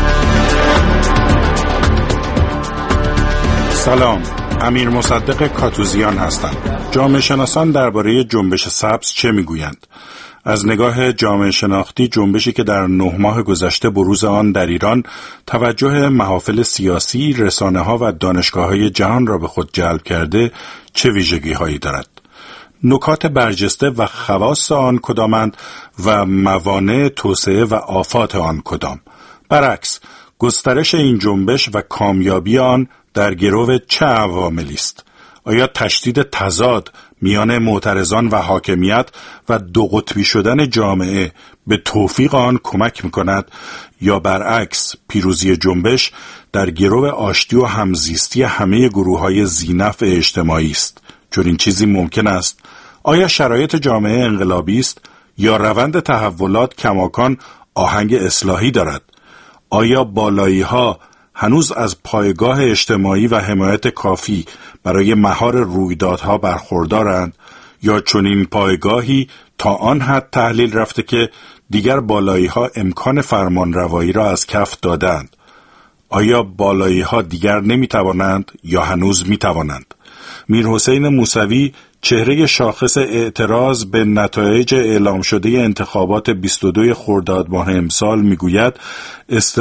سلام، امیر مصدق کاتوزیان هستم. جامعه شناسان درباره جنبش سبز چه میگویند؟ از نگاه جامعه شناختی، جنبشی که در نه ماه گذشته بروز آن در ایران توجه محافل سیاسی، رسانه‌ها و دانشگاه‌های جهان را به خود جلب کرده، چه ویژگی‌هایی دارد؟ نکات برجسته و خواص آن کدامند و موانع توسعه و آفات آن کدام؟ برعکس، گسترش این جنبش و کامیابی آن در گرو چه عواملی است؟ آیا تشدید تضاد میان معترضان و حاکمیت و دو قطبی شدن جامعه به توفیق آن کمک می‌کند یا برعکس پیروزی جنبش در گرو آشتی و همزیستی همه گروه‌های ذی‌نفع اجتماعی است؟ چون این چیزی ممکن است؟ آیا شرایط جامعه انقلابی است یا روند تحولات کماکان آهنگ اصلاحی دارد؟ آیا بالایی‌ها هنوز از پایگاه اجتماعی و حمایت کافی برای مهار رویدادها برخوردارند یا چنین پایگاهی تا آن حد تحلیل رفته که دیگر بالایی‌ها امکان فرمانروایی را از کف دادند؟ آیا بالایی‌ها دیگر نمی‌توانند یا هنوز می‌توانند؟ میرحسین موسوی، چهره شاخص اعتراض به نتایج اعلام شده انتخابات بیست و دو خرداد ماه امسال میگوید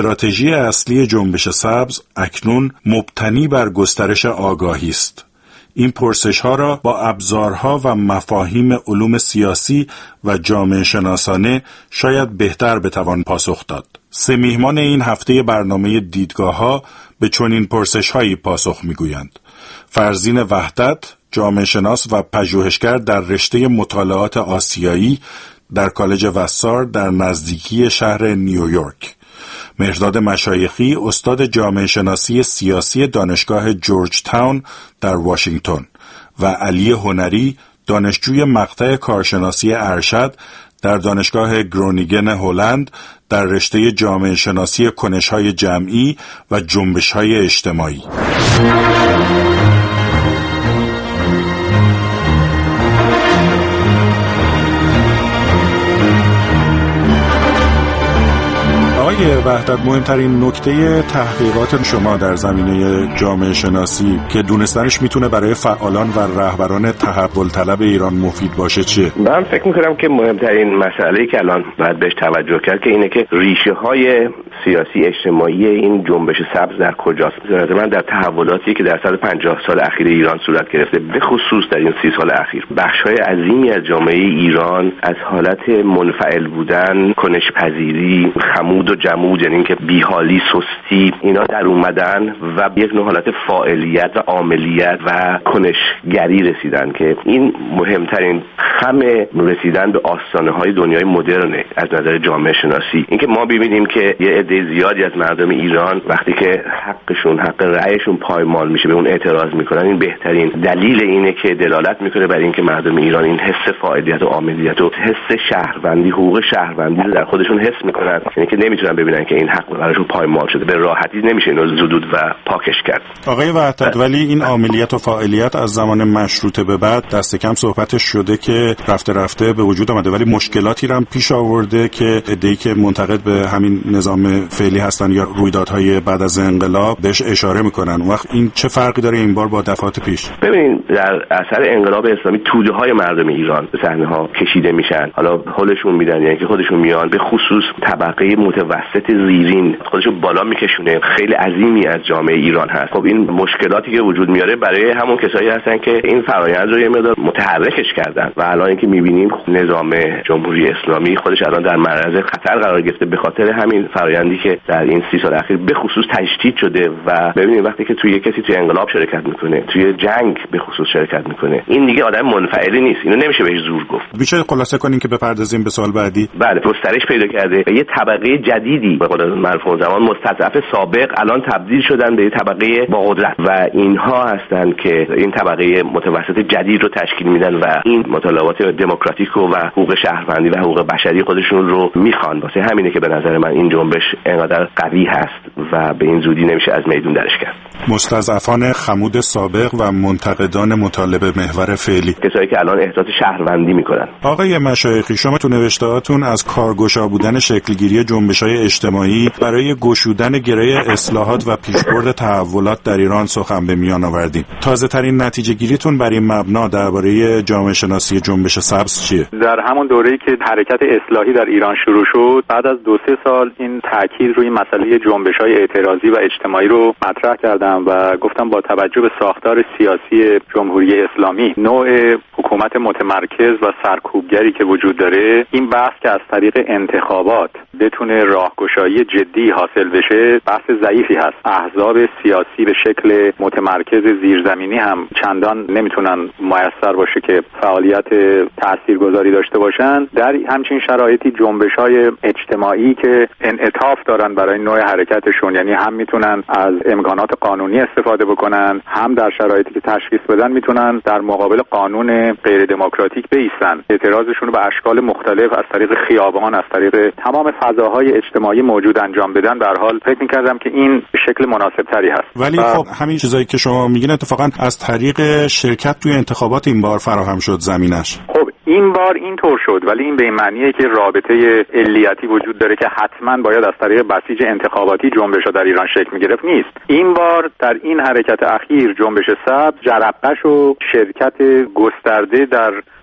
استراتژی اصلی جنبش سبز اکنون مبتنی بر گسترش آگاهی است. این پرسش ها را با ابزارها و مفاهیم علوم سیاسی و جامعه شناسانه شاید بهتر بتوان پاسخ داد. سه میهمان این هفته برنامه دیدگاه ها به چنین پرسش هایی پاسخ میگویند. فرزین وحدت، جامعه شناس و پژوهشگر در رشته مطالعات آسیایی در کالج وسار در نزدیکی شهر نیویورک. مهرداد مشایخی، استاد جامعه شناسی سیاسی دانشگاه جورج تاون در واشنگتن و علی هنری، دانشجوی مقطع کارشناسی ارشد در دانشگاه گرونینگن هلند در رشته جامعه شناسی کنش‌های جمعی و جنبش‌های اجتماعی. آقای وحدت، مهمترین نکته تحقیقات شما در زمینه جامعه شناسی که دونستنش میتونه برای فعالان و رهبران تحول طلب ایران مفید باشه چیه؟ من فکر میکنم که مهمترین مسئله که الان باید بهش توجه کرد که اینه که ریشه های سیاسی اجتماعی این جنبش سبز در کجاست. به من در تحولاتی که در صد و پنجاه سال اخیر ایران صورت گرفته، به خصوص در این سی سال اخیر، بخش‌های عظیمی از جامعه ایران از حالت منفعل بودن، کنش‌پذیری، خمود و جمود، یعنی که بیحالی، سستی، اینا در اومدن و یک نوع حالت فاعلیت و عاملیت و کنشگری رسیدن که این مهمترین خم رسیدن به آستانه‌های دنیای مدرن از نظر جامعه شناسی. اینکه ما ببینیم که یه عده زیادی از مردم ایران وقتی که حقشون، حق رأیشون پایمال میشه، به اون اعتراض میکنن، این بهترین دلیل اینه که دلالت میکنه بر اینکه مردم ایران این حس فاعلیت و عاملیت و حس شهروندی، حقوق شهروندی رو در خودشون حس میکنن، یعنی که نمیتونن ببینن که این حق براشون پایمال شده، به راحتی نمیشه اینو زدود و پاکش کرد. آقای وحدت، ولی این عاملیت و فاعلیت از زمان مشروطه به بعد دست کم صحبتش شده که رفته رفته به وجود آمده، ولی مشکلاتی هم پیش آورده که عده‌ای که منتقد به همین نظام فعلی هستن یا رویدادهای بعد از انقلاب بهش اشاره میکنن. اون وقت این چه فرقی داره این بار با دفعات پیش؟ ببینید، در اثر انقلاب اسلامی توده های مردم ایران به صحنه ها کشیده میشن، حالا خودشون میدن، یعنی که خودشون میان، به خصوص طبقه متوسط زیرین خودشون بالا میکشونه، خیلی عظیمی از جامعه ایران هست. خب این مشکلاتی که وجود میاره برای همون کسایی هستن که این فرآیند رو یه مقدار متحرکش کردن و الان که میبینیم نظام جمهوری اسلامی خودش الان در معرض خطر قرار گرفته به خاطر همین فرآیندی که در این سی سال اخیر به خصوص تشدید شده. و ببینید وقتی که توی کسی توی انقلاب شرکت میکنه، توی جنگ به خصوص شرکت میکنه، این دیگه آدم منفعلی نیست، اینو نمیشه بهش زور گفت. میشه خلاصه کنیم که بپردازیم به سوال بعدی؟ بله، گسترش پیدا کرده و یه طبقه جدیدی به قول معروف زمان مستضعف سابق الان تبدیل شدن به یه طبقه با قدرت و اینها هستن که این طبقه متوسط جدید رو تشکیل میدن و این مطالبات دموکراتیک و حقوق شهروندی و حقوق بشری خودشون رو میخوان. واسه همینه که به نظر من این جنبش اینقدر قوی هست و به این زودی نمیشه از میدون درش کرد. مستضعفان خمود سابق و منتقدان مطالب محور فعلی، کسایی که الان احساس شهروندی میکنن. آقای مشایخی، شما تو نوشتهاتون از کارگشا بودن شکلگیری جنبش‌های اجتماعی برای گشودن گره اصلاحات و پیشبرد تحولات در ایران سخن به میان آوردین. تازه ترین نتیجه گیریتون بر این مبنا درباره جامعه شناسی جنبش سبز چیه؟ در همون دوره‌ای که حرکت اصلاحی در ایران شروع شد، بعد از دو سه سال این تاکید روی مسئله جنبش‌های اعتراضی و اجتماعی رو مطرح کردم و گفتم با توجه به ساختار سیاسی جمهوری اسلامی، نوع حکومت متمرکز و سرکوبگری که وجود داره، این بحث که از طریق انتخابات بتونه راهگشایی جدی حاصل بشه بحث ضعیفی هست. احزاب سیاسی به شکل متمرکز زیرزمینی هم چندان نمیتونن موثر باشه که فعالیت تاثیرگذاری داشته باشن. در همچین شرایطی جنبش‌های اجتماعی که انعطاف دارن برای نوع حرکتشون، یعنی هم میتونن از امکانات قانونی استفاده بکنن، هم در شرایطی که تشخیص بدن میتونن در مقابل قانون غیر دموکراتیک بایستن، اعتراضشون رو به اشکال مختلف از طریق خیابان، از طریق تمام فضاهای اجتماعی موجود انجام بدن. به هر حال فکر می‌کردم که این به شکل مناسب تری هست. ولی خب همین چیزایی که شما میگین اتفاقا از طریق شرکت توی انتخابات این بار فراهم شد زمینش. خب این بار اینطور شد، ولی این به این معنیه که رابطه علیتی وجود داره که حتما باید از طریق بسیج انتخاباتی جنبش‌ها در ایران شکل می‌گرفت. نیست. این بار در این حرکت اخیر جنبش سبز جرقه‌ش و شرکت گسترده در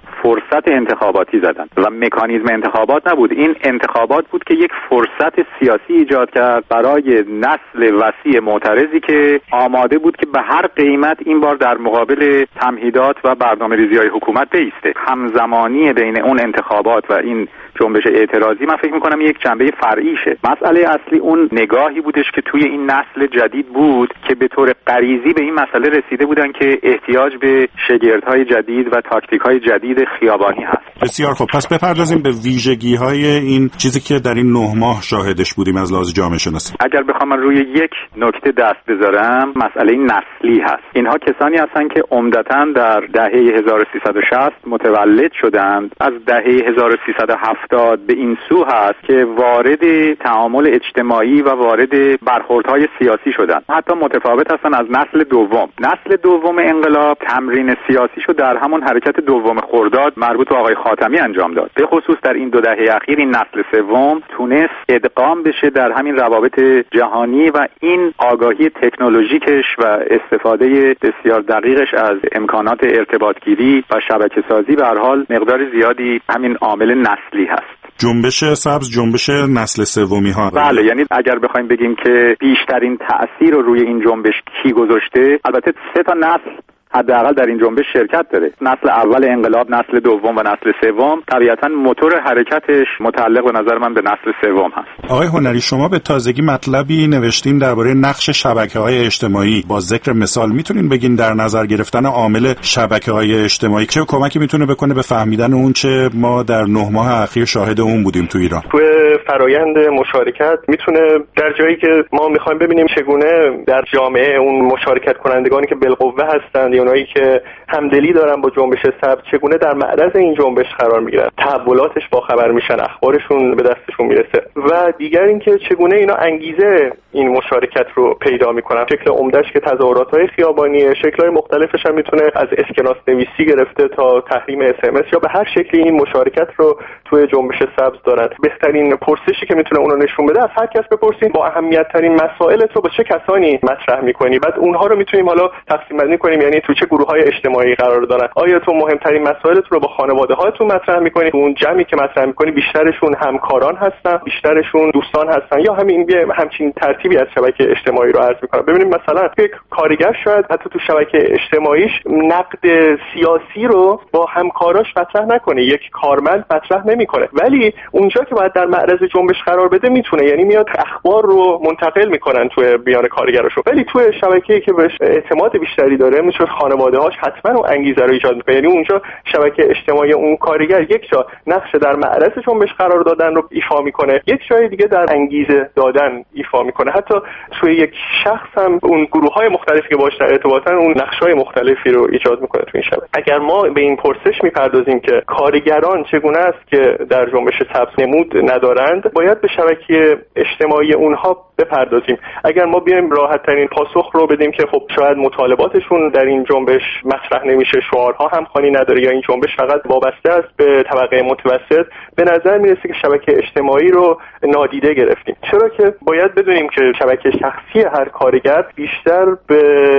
فرصت انتخاباتی زدن و مکانیزم انتخابات نبود. این انتخابات بود که یک فرصت سیاسی ایجاد کرد برای نسل وسیع معترضی که آماده بود که به هر قیمت این بار در مقابل تمهیدات و برنامه‌ریزی‌های حکومت بایسته. همزمانی بین اون انتخابات و این جنبش اعتراضی من فکر می‌کنم یک جنبه فرعیشه. مسئله اصلی اون نگاهی بودش که توی این نسل جدید بود که به طور غریزی به این مسئله رسیده بودن که احتیاج به شگردهای جدید و تاکتیک‌های جدید خیابانی هست. بسیار خوب، پس بپردازیم به ویژگی‌های این چیزی که در این نه ماه شاهدش بودیم از لحاظ جامعه شناسی. اگر بخوام روی یک نکته دست بذارم، مسئله نسلی هست. اینها کسانی هستند که عمدتاً در دهه هزار و سیصد و شصت متولد شدند. از دهه هزار و سیصد و هفتاد به این سو هست که وارد تعامل اجتماعی و وارد برخوردهای سیاسی شدند. حتی متفاوت هستن از نسل دوم. نسل دوم انقلاب تمرین سیاسیشو در همون حرکت دوم خرداد مربوط به آقای خاتمی انجام داد. به خصوص در این دو دهه اخیر این نسل سوم تونست ادغام بشه در همین روابط جهانی و این آگاهی تکنولوژیکش و استفاده بسیار دقیقش از امکانات ارتباطگیری و شبکه‌سازی به هر حال مقدار زیادی همین عامل نسلی هست. جنبش سبز جنبش نسل سومی ها. بله، یعنی اگر بخوایم بگیم که بیشترین تأثیر رو روی این جنبش کی گذاشته، البته سه تا نسل حداقل در این جنبش شرکت داره. نسل اول انقلاب، نسل دوم و نسل سوم. طبیعتاً موتور حرکتش متعلق به نظر من به نسل سوم هست. آقای هنری، شما به تازگی مطلبی نوشتین درباره نقش شبکه‌های اجتماعی. با ذکر مثال میتونین بگین در نظر گرفتن عامل شبکه‌های اجتماعی چه کمکی میتونه بکنه به فهمیدن اون چه ما در نه ماه اخیر شاهد اون بودیم تو ایران؟ تو فرایند مشارکت میتونه در جایی که ما میخوایم ببینیم چگونه در جامعه اون مشارکت کنندگانی که بالقوه هستند، اونایی که همدلی دارن با جنبش سبز، چگونه در معرض این جنبش قرار میگیرن، تحولاتش با خبر میشن، اخبارشون به دستشون میرسه و دیگر اینکه چگونه اینا انگیزه این مشارکت رو پیدا میکنن. شکل عمدهش که تظاهرات‌های خیابانیه، شکل‌های مختلفش هم میتونه از اسکناس نویسی گرفته تا تحریم اس ام اس یا به هر شکلی این مشارکت رو توی جنبش سبز دارن. بهترین پرسشی که میتونه اونو نشون بده، از هر کس بپرسین با اهمیت ترین مسائلت رو با چه کسانی مطرح میکنی، بعد اونها رو میتونیم حالا تقسیم بندی کنیم، یعنی تو چه گروه‌های اجتماعی قرار دارن. آیا تو مهمترین مسائلت رو با خانواده‌هاتون مطرح میکنی؟ اون جمعی که مطرح میکنی بیشترشون همکاران هستن، بیشترشون دوستان هستن، یا همین یه همچین ترتیبی از شبکه اجتماعی رو عرض میکنم. ببینیم مثلا یک کارگر شاید حتی تو شبکه اجتماعیش نقد سیاسی رو با همکاراش مطرح نکنه، یک کارمند مطرح نمیکنه، ولی اونجا که باید در معرض جنبش قرار بده میتونه، یعنی میاد اخبار رو منتقل میکنن توی بیان کارگراشو. ولی توی شبکه‌ای که بهش اعتماد بیشتری داره، مثل خانواده‌هاش، حتما اون انگیزه رو ایجاد میکنه. یعنی اونجا شبکه اجتماعی اون کارگر یک جا نقش در معرض جنبش قرار دادن رو ایفا میکنه، یک جای دیگه در انگیزه دادن ایفا میکنه. حتی توی یک شخص هم اون گروه‌های مختلفی که باهاش در ارتباطن اون نقش‌های مختلفی رو ایجاد میکنه تو این شبکه. اگر ما به این پرسش میپردازیم که کارگران چگونه است که در جنبش سبز نمود ندارند، باید به شبکه اجتماعی اونها بپردازیم. اگر ما بیایم راحت‌ترین پاسخ رو بدیم که خب شاید مطالباتشون در این جنبش مطرح نمیشه، شعارها هم خوانی نداره، یا این جنبش فقط وابسته است به طبقه متوسط، به نظر میرسه که شبکه اجتماعی رو نادیده گرفتیم. چرا که باید بدونیم که شبکه شخصی هر کارگر بیشتر به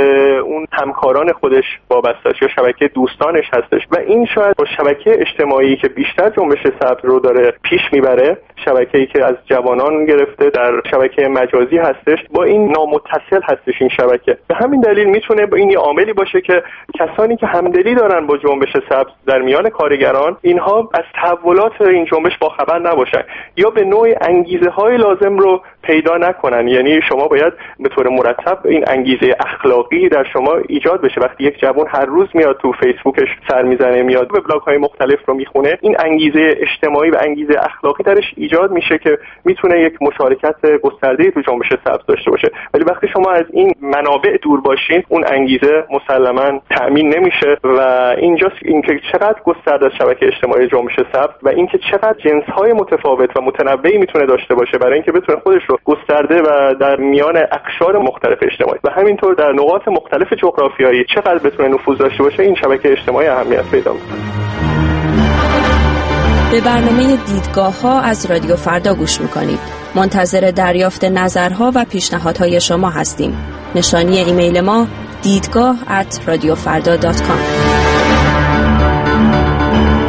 اون همکاران خودش وابسته است یا شبکه دوستانش هستش و این شاید با شبکه اجتماعی که بیشتر جنبش سبز رو داره پیش میبره، شبکه‌ای که از جوانان گرفته در شبکه مجازی هستش، با این نامتصل هستش این شبکه. به همین دلیل میتونه با این عاملی باشه که کسانی که همدلی دارن با جنبش سبز در میان کارگران، اینها از تحولات این جنبش با خبر نباشن یا به نوعی انگیزه های لازم رو پیدا نکنن. یعنی شما باید به طور مرتب این انگیزه اخلاقی در شما ایجاد بشه. وقتی یک جوان هر روز میاد تو فیسبوکش سر میزنه، میاد به بلاگ های مختلف رو میخونه، این انگیزه اجتماعی و انگیزه اخلاقی درش ایجاد میشه که میتونه یک مشارکت گسترده تو جنبش سبز داشته باشه. ولی وقتی شما از این منابع دور باشین، اون انگیزه مسلماً تأمین نمیشه و اینجاست اینکه چقدر گسترده شبکه اجتماعی جنبش سبز و اینکه چقدر جنس‌های متفاوت و متنوعی میتونه داشته باشه برای اینکه بتونه خودش رو گسترده و در میان اقشار مختلف اجتماعی و همینطور در نقاط مختلف جغرافیایی چقدر بتونه نفوذ داشته باشه، این شبکه اجتماعی اهمیت پیدا میکنه. به برنامه دیدگاه ها از رادیو فردا گوش میکنید. منتظر دریافت نظرها و پیشنهادهای شما هستیم. نشانی ایمیل ما دیدگاه ات رادیو فردا دات کام.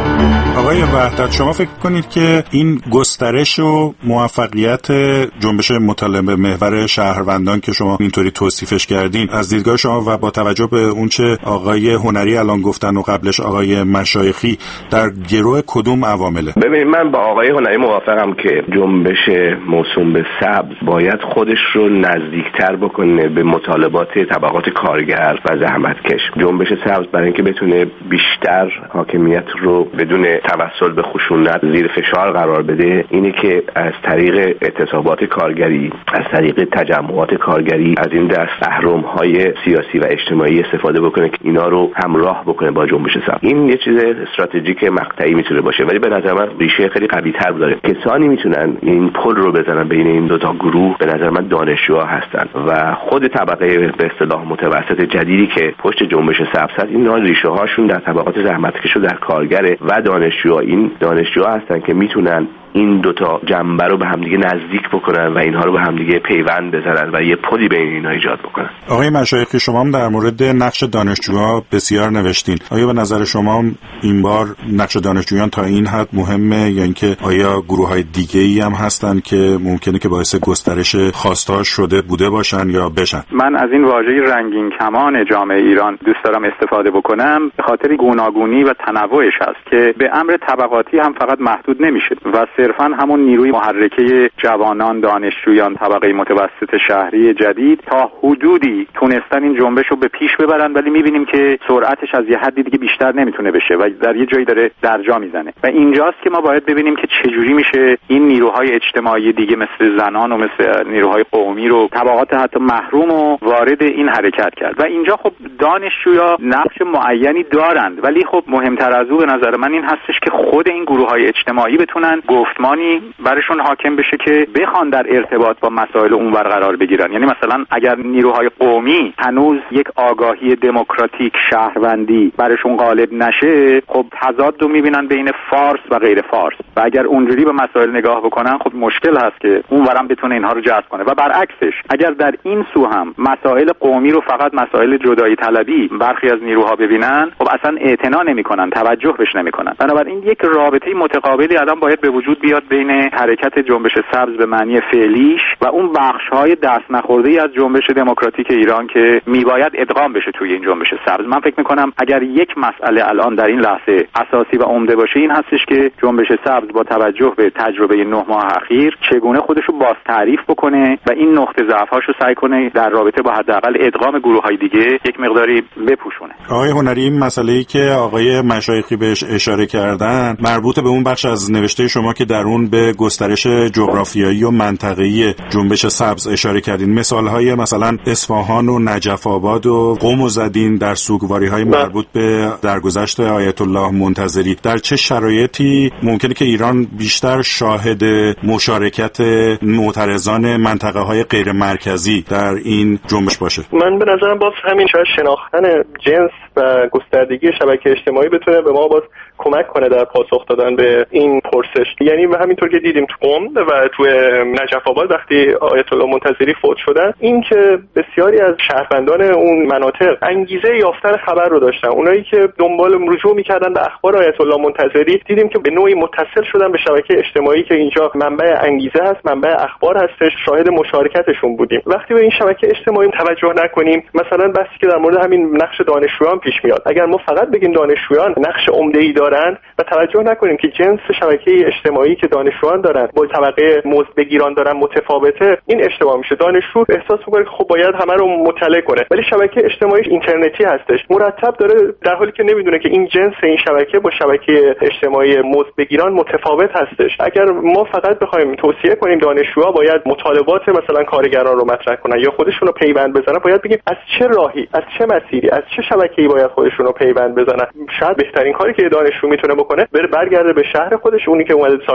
آقای وحدت، شما فکر کنید که این گسترش و موفقیت جنبش مطالبه محور شهروندان که شما اینطوری توصیفش کردین از دیدگاه شما و با توجه به اون چه آقای هنری الان گفتن و قبلش آقای مشایخی در گروه کدوم عوامله؟ ببینید، من با آقای هنری موافقم که جنبش موسوم به سبز باید خودش رو نزدیکتر بکنه به مطالبات طبقات کارگر و زحمتکش. جنبش سبز برای اینکه بتونه بیشتر حاکمیت رو بدون توسل به خشونت زیر فشار قرار بده، اینه که از طریق اعتصابات کارگری، از طریق تجمعات کارگری، از این دست اهرم‌های سیاسی و اجتماعی استفاده بکنه که اینا رو همراه بکنه با جنبش سبز. این یه چیز استراتژیک مقطعی میتونه باشه، ولی به نظر من ریشه خیلی قوی‌تر داره. کسانی میتونن این پل رو بزنن بین این دو تا گروه، به نظر من دانشجوها هستن و خود طبقه به اصطلاح متوسط جدیدی که پشت جنبش سبز هست. این ریشه هاشون در طبقات زحمتکش و در کارگر و دانشجوها. این دانشجوها هستن که میتونن این دوتا جنبه رو به همدیگه نزدیک بکنن و اینها رو به همدیگه پیوند بزنن و یه پلی بین اینا ایجاد بکنن. آقای مشایخی، شما هم در مورد نقش دانشجوها بسیار نوشتین. آیا به نظر شما این بار نقش دانشجویان تا این حد مهمه یا اینکه آیا گروه‌های دیگه‌ای هم هستن که ممکنه که باعث گسترش خواستار شده بوده باشن یا بشن؟ من از این واژه رنگین کمان جامعه ایران دوست دارم استفاده بکنم به خاطر گوناگونی و تنوعش هست که به امر طبقاتی هم فقط محدود نمیشه و صرفاً همون نیروی محرکه جوانان، دانشجویان، طبقه متوسط شهری جدید تا حدودی تونستن این جنبش رو به پیش ببرن، ولی میبینیم که سرعتش از یه حدی دیگه بیشتر نمیتونه بشه و در یه جایی داره درجا میزنه و اینجاست که ما باید ببینیم که چجوری میشه این نیروهای اجتماعی دیگه مثل زنان و مثل نیروهای قومی رو، طبقات حتی محروم و وارد این حرکت کرد و اینجا خب دانشجویا نقش معینی دارند، ولی خب مهمتر از اون به نظر من این هستش که خود این گروه‌های اجتماعی بتونن گفتمانی برشون حاکم بشه که بخوان در ارتباط با مسائل اونور قرار بگیرن. یعنی مثلا اگر نیروهای قومی هنوز یک آگاهی دموکراتیک شهروندی برشون غالب نشه، خب تضاد رو میبینن بین فارس و غیر فارس و اگر اونجوری به مسائل نگاه بکنن خب مشکل هست که اونورم بتونه اینها رو جذب کنه و برعکسش اگر در این سو هم مسائل قومی رو فقط مسائل جدایی طلبی برخی از نیروها ببینن، خب اصلا اعتنا نمیکنن، توجه بهش نمیکنن. بنابراین یک رابطه متقابلی الان باید به وجود بیاد بین حرکت جنبش سبز به معنی فعلیش و اون بخش‌های دست نخورده‌ای از جنبش دموکراتیک ایران که میباید ادغام بشه توی این جنبش سبز. من فکر میکنم اگر یک مسئله الان در این لحظه اساسی و عمده باشه این هستش که جنبش سبز با توجه به تجربه نه ماه اخیر چگونه خودش رو باز تعریف بکنه و این نقطه ضعف‌هاش رو سعی کنه در رابطه با حداقل ادغام گروه‌های دیگه یک مقداری بپوشونه. آقای هنری، این مسئله‌ای که آقای مشایخی بهش اشاره کردن مربوط به اون بخش از نوشته شما که در اون به گسترش جغرافیایی و منطقه‌ای جنبش سبز اشاره کردین. مثال‌های مثلا اصفهان و نجف آباد و قم و زدین در سوگواری‌های مربوط به درگذشت آیت الله منتظری. در چه شرایطی ممکنه که ایران بیشتر شاهد مشارکت معترضان منطقه‌های غیر مرکزی در این جنبش باشه؟ من به نظرم باز همین شاید شناختن جنس و گستردگی شبکه اجتماعی بتونه به ما باز کمک کنه در پاسخ دادن به این پرسش. یعنی و همینطور که دیدیم تو قم و تو نجف آباد وقتی آیت الله منتظری فوت شدن، این که بسیاری از شهروندان اون مناطق انگیزه یافتن خبر رو داشتن، اونایی که دنبال رجوع می‌کردن به اخبار آیت الله منتظری، دیدیم که به نوعی متصل شدن به شبکه اجتماعی که اینجا منبع انگیزه هست، منبع اخبار هستش، شاهد مشارکتشون بودیم. وقتی به این شبکه اجتماعی توجه نکنیم، مثلا بحثی که در مورد همین نقش دانشجویان پیش میاد، اگر ما فقط بگیم دانشجویان نقش عمده‌ای دارن و توجه نکنیم که جنس شبکه اجتماعی که دانشجویان دارن با طبقه مزد بگیران دارن متفاوته، این اشتباه میشه. دانشجو احساس میکنه که خب باید همه رو مطلع کنه، ولی شبکه اجتماعی اینترنتی هستش، مرتب داره، در حالی که نمیدونه که این جنس این شبکه با شبکه اجتماعی مزد بگیران متفاوت هستش. اگر ما فقط بخوایم توصیه کنیم دانشجوها باید مطالبات مثلا کارگران رو مطرح کنن یا خودشون رو پیوند بزنن، باید بگیم از چه راهی، از چه مسیری، از چه شبکه‌ای باید خودشون رو پیوند بزنن. شاید بهترین کاری که دانشجو میتونه بکنه بره برگرده به شهر خودش، اونی که اومده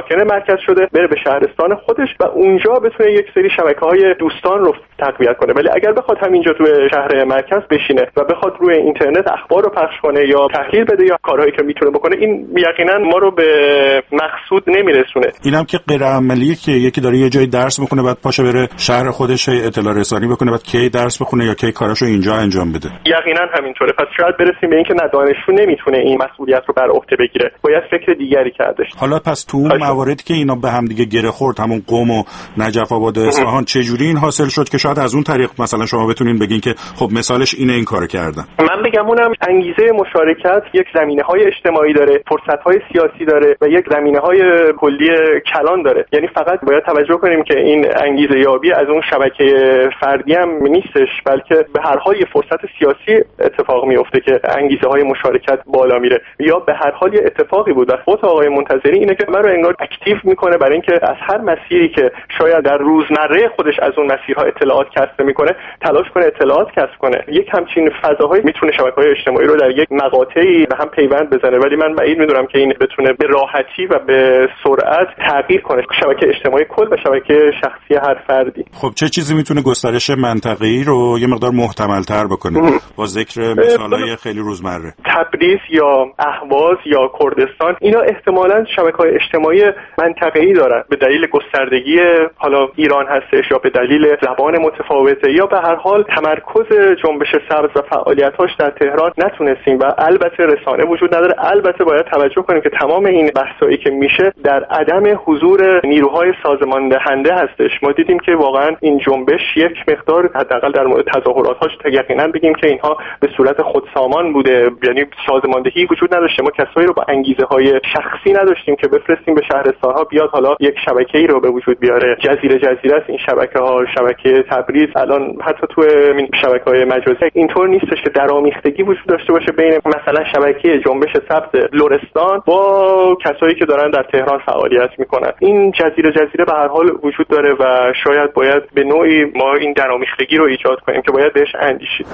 ساکن مرکز شده بره به شهرستان خودش و اونجا بتونه یک سری شبکه‌های دوستان رو تقویت کنه. ولی اگر بخواد همینجا تو شهر مرکز بشینه و بخواد روی اینترنت اخبار رو پخش کنه یا تحلیل بده یا کارهایی که میتونه بکنه، این یقینا ما رو به مقصود نمیرسونه. اینم که غیر عملیه که یکی داره یه جای درس میخونه بعد پاشه بره شهر خودش اطلاع رسانی بکنه بعد کی درس بخونه یا کی کاراشو اینجا انجام بده. یقینا همینطوره. پس شاید برسیم به اینکه نه، دانشجو نمیتونه این مسئولیت رو بر عهده بگیره، باید فکر دیگری کردش. حالا پس تو اون مواردی که اینا به هم دیگه گره خورد، همون قم و نجف آباد و اصفهان، چه جوری این حاصل شد که شاید از اون طریق مثلا شما بتونین بگین که خب مثالش اینه این کارو کردن؟ من بگم اونم انگیزه مشارکت یک زمینه‌های اجتماعی داره، فرصت‌های سیاسی داره و یک زمینه‌های کلی کلان داره. یعنی فقط باید توجه کنیم که این انگیزه یابی از اون شبکه فردی هم نیستش، بلکه به هر حال یه فرصت سیاسی اتفاق میفته که انگیزه‌های مشارکت بالا میره، یا به هر حال یه اتفاقی بود. و خود آقای منتظری اینه که من رو انگار اکتیو میکنه برای اینکه از هر مسیری که شاید در روزمره خودش از اون مسیرها اطلاعات کسب میکنه تلاش کنه اطلاعات کسب کنه. یک همچین فضاهایی میتونه شبکه‌های اجتماعی رو در یک مقاطعی به هم پیوند بزنه، ولی من بعید میدونم که این بتونه به راحتی و به سرعت تغییر کنه شبکه اجتماعی کل و شبکه شخصی هر فردی. خب چه چیزی میتونه گسترش منطقه‌ای رو یه مقدار محتمل‌تر بکنه با ذکر مثالای خیلی روزمره؟ تبریز یا اهواز یا کردستان، اینا احتمالاً شبکه‌های اجتماعی منطقه‌ای دارن، به دلیل گستردگی حالا ایران هستش یا به دلیل زبان متفاوته یا به هر حال تمرکز جنبش سبز و فعالیت‌هاش در تهران نتونستیم. و البته رسانه وجود نداره. البته باید توجه کنیم که تمام این بحثایی که میشه در عدم حضور نیروهای سازمان دهنده هستش. ما دیدیم که واقعا این جنبش یک مقدار حداقل در مورد تظاهرات‌هاش یقینا بگیم که اینها به صورت خودسامان بوده، یعنی سازماندهی وجود نداشته. ما کسایی رو با انگیزه‌های شخصی نداشتیم که بفرستیم به شهرستان‌ها بیاد حالا یک شبکه‌ای رو به وجود بیاره. جزیره جزیره است این شبکه‌ها، شبکه تبریز، الان حتی تو شبکه‌های مجازی اینطور نیستش که درآمیختگی وجود داشته باشه بین مثلا شبکه جنبش سبز لرستان با کسایی که دارن در تهران فعالیت میکنن. این جزیره جزیره به هر حال وجود داره و شاید باید به نوعی ما این درآمیختگی رو ایجاد کنیم که باید بهش اندیشید.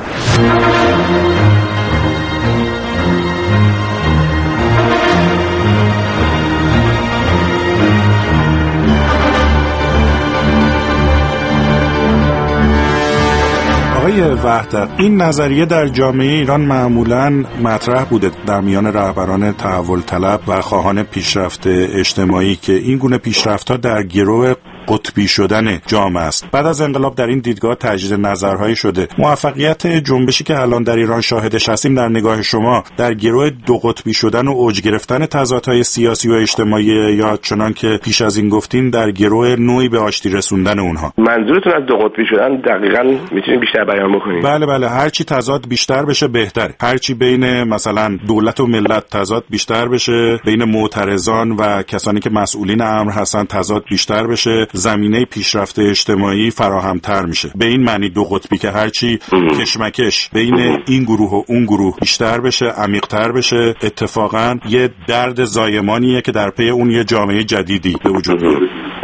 آقای وحدت، این نظریه در جامعه ایران معمولاً مطرح بوده در میان رهبران تحول طلب و خواهان پیشرفت اجتماعی که این گونه پیشرفت‌ها در گرو قطبی شدن جامعه است. بعد از انقلاب در این دیدگاه تجدید نظرهایی شده. موفقیت جنبشی که الان در ایران شاهدش هستیم در نگاه شما در گروه دو قطبی شدن و اوج گرفتن تضادهای سیاسی و اجتماعی یا چنان که پیش از این گفتین در گروه نوعی به آشتی رسوندن اونها؟ منظورتون از دو قطبی شدن دقیقاً میتونید بیشتر بیان بکنید؟ بله بله، هر چی تضاد بیشتر بشه بهتره. هر چی بین مثلا دولت و ملت تضاد بیشتر بشه، بین معترضان و کسانی که مسئولین امر هستن تضاد بیشتر بشه، زمینه پیشرفت اجتماعی فراهمتر میشه. به این معنی دو قطبی که هرچی کشمکش بین این گروه و اون گروه بیشتر بشه، عمیق‌تر بشه، اتفاقا یه درد زایمانیه که در پی اون یه جامعه جدیدی به وجود میاد.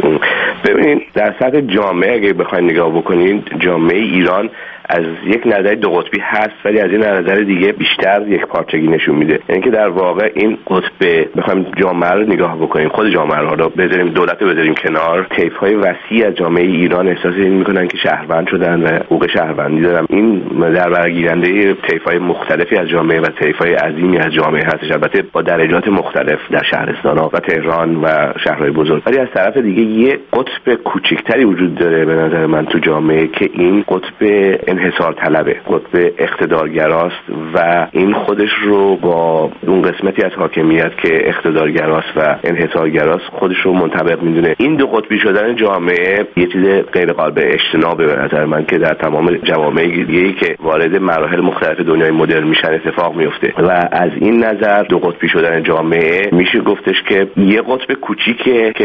ببینید در سطح جامعه اگه بخواید نگاه بکنید، جامعه ایران از یک نظر دو قطبی هست ولی از این نظر دیگه بیشتر یک پارچگی نشون میده. یعنی که در واقع این قطب بخوایم جامعه رو نگاه بکنیم، خود جامعه رو بذاریم، دولت رو بذاریم کنار، طیف‌های وسیع از جامعه ایران احساس این میکنن که شهروند شدن و حقوق شهروندی دارن. این در برگیرنده طیف‌های مختلفی از جامعه و طیف‌های عظیمی از جامعه هستش، البته با درجات مختلف در شهرستان‌ها و تهران و شهرهای بزرگ. ولی از طرف دیگه یه قطب کوچکتری وجود داره به نظر من تو جامعه که این قطب انحصار طلبه، قطب اقتدارگراست و این خودش رو با اون قسمتی از حاکمیت که اقتدارگراست و انحصارگراست خودش رو منطبق میدونه. این دو قطبی شدن جامعه یه چیز غیر قابل اجتنابه به نظر من که در تمام جوامع دیگه‌ای که وارد مراحل مختلف دنیای مدرن میشن اتفاق میفته و از این نظر دو قطبی شدن جامعه میشه گفتش که یه قطب کوچیکه که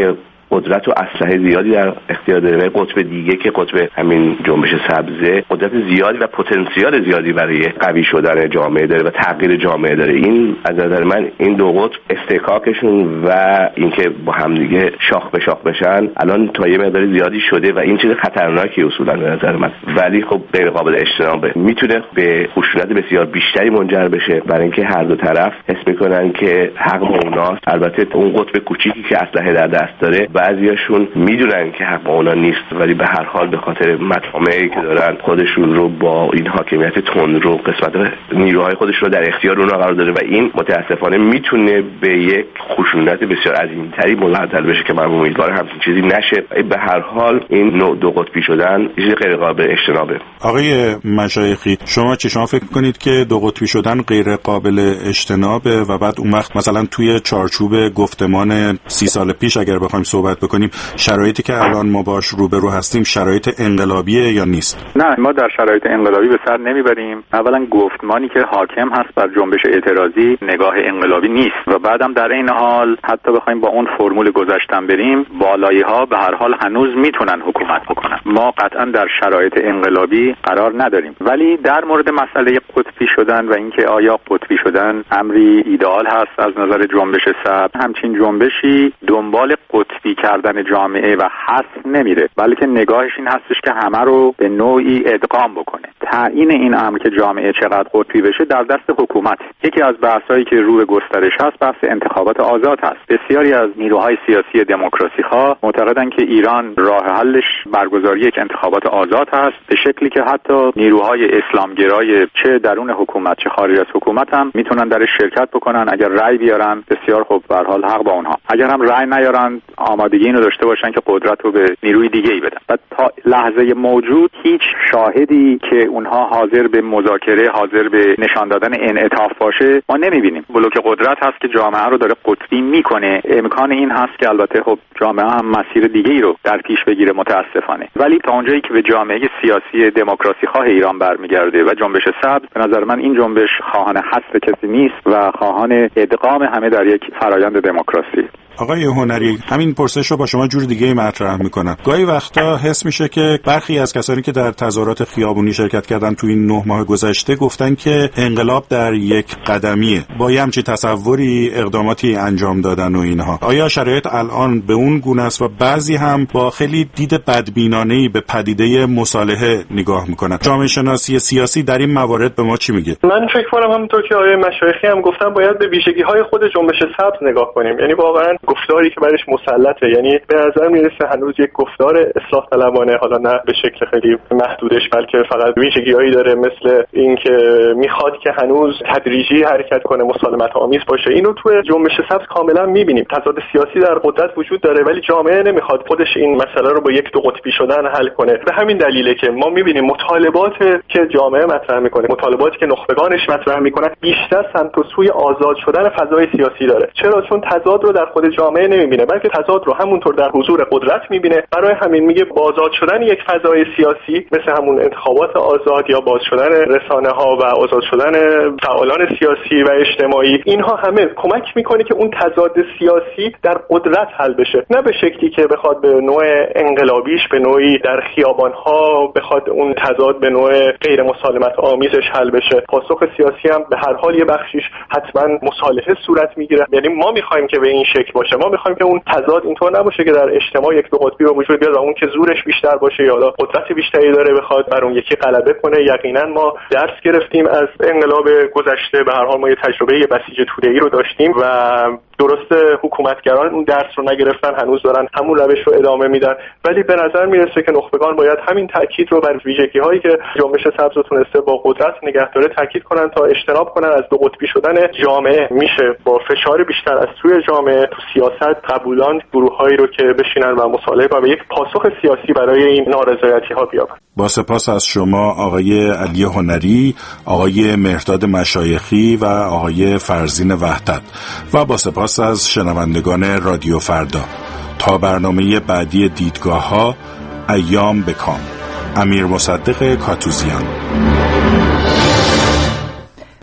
قدرت و اسلحه زیادی در اختیار داره. قطب دیگه که قطب همین جنبش سبزه قدرت زیادی و پتانسیل زیادی برای قوی شدن جامعه داره و تغییر جامعه داره. این از نظر من این دو قطب استحقاقشون و اینکه با همدیگه شاخ به شاخ بشن الان تا یه مقدار زیادی شده و این چیز خطرناکی اصولا به نظر من، ولی خب غیر قابل اجتنابه. میتونه به خشونت بسیار بیشتری منجر بشه برای اینکه هر دو طرف حس میکنن که حق با اوناست. البته اون قطب کوچیکی که اسلحه در دست داره بعضیاشون میدونن که حق با اونا نیست، ولی به هر حال به خاطر مطامعی که دارن خودشون رو با این حاکمیت تندرو قسمت نیروهای خودش رو در اختیار اونها قرار داره و این متاسفانه میتونه به یک خشونت بسیار عظیمتری منجر بشه که من امیدوارم همچین چیزی نشه. به هر حال این نوع دو قطبی شدن چیز غیر قابل اجتنابه. آقای مشایخی شما چه شما فکر کنید که دو قطبی شدن غیر قابل اجتنابه و بعد اون وقت مثلا توی چارچوب گفتمان سی سال پیش اگر بخوایم صحبت بکنیم شرایطی که الان ما باش روبرو هستیم شرایط انقلابیه یا نیست؟ نه، ما در شرایط انقلابی به سر نمیبریم. اولا گفتمانی که حاکم هست بر جنبش اعتراضی نگاه انقلابی نیست و بعدم در این حال حتی بخوایم با اون فرمول گذشتن بریم بالایی ها به هر حال هنوز میتونن حکومت بکنن. ما قطعا در شرایط انقلابی قرار نداریم، ولی در مورد مسئله قطبی شدن و اینکه آیا قطبی شدن امری ایدئال هست از نظر جنبش سبز، همچین جنبشی دنبال قطبی کردن جامعه و حذف نمیره، بلکه نگاهش این هستش که همه رو به نوعی ادغام بکنه. تعیین این امر که جامعه چقدر قطبی بشه در دست حکومت. یکی از بحثایی که رو به گسترش هست بحث انتخابات آزاد هست. بسیاری از نیروهای سیاسی دموکراسی ها معتقدن که ایران راه حلش برگزاری یک انتخابات آزاد هست، به شکلی که حتی نیروهای اسلامگرای چه درون حکومت چه خارج از حکومت هم میتونن درش شرکت بکنن. اگر رأی بیارن بسیار خوب، به هر حال حق با اونها. اگر هم رأی نیارن آمادگی اینو داشته باشن که قدرت رو به نیروی دیگه‌ای بدن. و تا لحظه موجود هیچ شاهدی که اونها حاضر به مذاکره، حاضر به نشان دادن انعطاف باشه ما نمیبینیم. بلوک قدرت هست که جامعه رو داره قطبی میکنه. امکان این هست که البته خب جامعه هم مسیر دیگه‌ای رو در پیش بگیره متاسفانه، ولی تا اونجایی که به جامعه سیاسی دموکراسی خواه ایران برمیگرده و جنبش سبز، به نظر من این جنبش خواهان حذف کسی نیست و خواهان ادغام همه در یک فرایند دموکراسی. آقای هنری، همین پرسش رو با شما جور دیگه مطرح میکنم. گاهی وقتا حس میشه که برخی از کسانی که در تظاهرات خیابونی شرکت کردن تو این نه ماه گذشته گفتن که انقلاب در یک قدمیه، با یه همچین تصوری اقداماتی انجام دادن و اینها. آیا شرایط الان به اون گونه است و بعضی هم با خیلی دید بدبینانه‌ای به پدیده مصالحه نگاه میکنن؟ جامعه شناسی سیاسی در این موارد به ما چی میگه؟ من فکر کنم همونطور که آقای مشایخی هم گفتن باید به ویژگی‌های خود جنبش سبز نگاه کنیم. یعنی واقعا گفتاری که برش مسلطه، یعنی به نظر میرسه هنوز یک گفتار اصلاح طلبانه، حالا نه به شکل خیلی محدودش بلکه فقط ویژگی‌هایی داره مثل اینکه میخواد که هنوز تدریجی حرکت کنه، مسالمت آمیز باشه. اینو تو جنبش سبز کاملا میبینیم. تضاد سیاسی در قدرت وجود داره ولی جامعه نمیخواد خودش این مسئله رو با یک دو قطبی شدن حل کنه. به همین دلیله که ما میبینیم مطالبات که جامعه مطرح میکنه، مطالباتی که نخبگانش مطرح میکنن بیشتر سمت و سوی آزاد شدن فضای سیاسی داره. چرا؟ چون تضاد رو در خود جامعه نمیبینه بلکه تضاد رو همونطور در حضور قدرت میبینه. برای همین میگه آزاد شدن یک فضای سیاسی مثل همون انتخابات آزاد یا باز شدن رسانه ها و آزاد شدن فعالان سیاسی و اجتماعی، اینها همه کمک میکنه که اون تضاد سیاسی در قدرت حل بشه، نه به شکلی که بخواد به نوع انقلابیش به نوعی در خیابان ها بخواد اون تضاد به نوع غیر مسالمت آمیزش حل بشه. پاسخ سیاسی هم به هر حال یه بخشیش حتما مصالحه صورت میگیره. یعنی ما میخوایم که به این شکل باشه، ما میخوایم که اون تضاد اینطور نباشه که در اجتماع یک دو قطبی به وجود بیاد و اون که زورش بیشتر باشه یا قدرت بیشتری داره بخواد بر اون یکی غلبه کنه. یقینا ما درس گرفتیم از انقلاب گذشته، به هر حال ما یه تجربه بسیج توده‌ای رو داشتیم و درسته حکومتگران اون درس رو نگرفتن، هنوز دارن همون روش رو ادامه میدن، ولی به نظر میرسه که نخبگان باید همین تاکید رو بر ویژگی هایی که جنبش سبز تونسته با قدرت نگه داره تاکید کنن تا اجتناب کنن از دو قطبی شدن جامعه. میشه با فشار بیشتر از سوی جامعه تو سیاست قبولان گروهایی رو که بشینن و مصالحه کنن و یک پاسخ سیاسی برای این نارضایتی ها بیابن. با سپاس از شما آقای علی هنری، آقای مهرداد مشایخی و آقای فرزین وحدت و با سپاس از شنوندگان رادیو فردا. تا برنامه بعدی دیدگاه ها، ایام بکام. امیر مصدق کاتوزیان.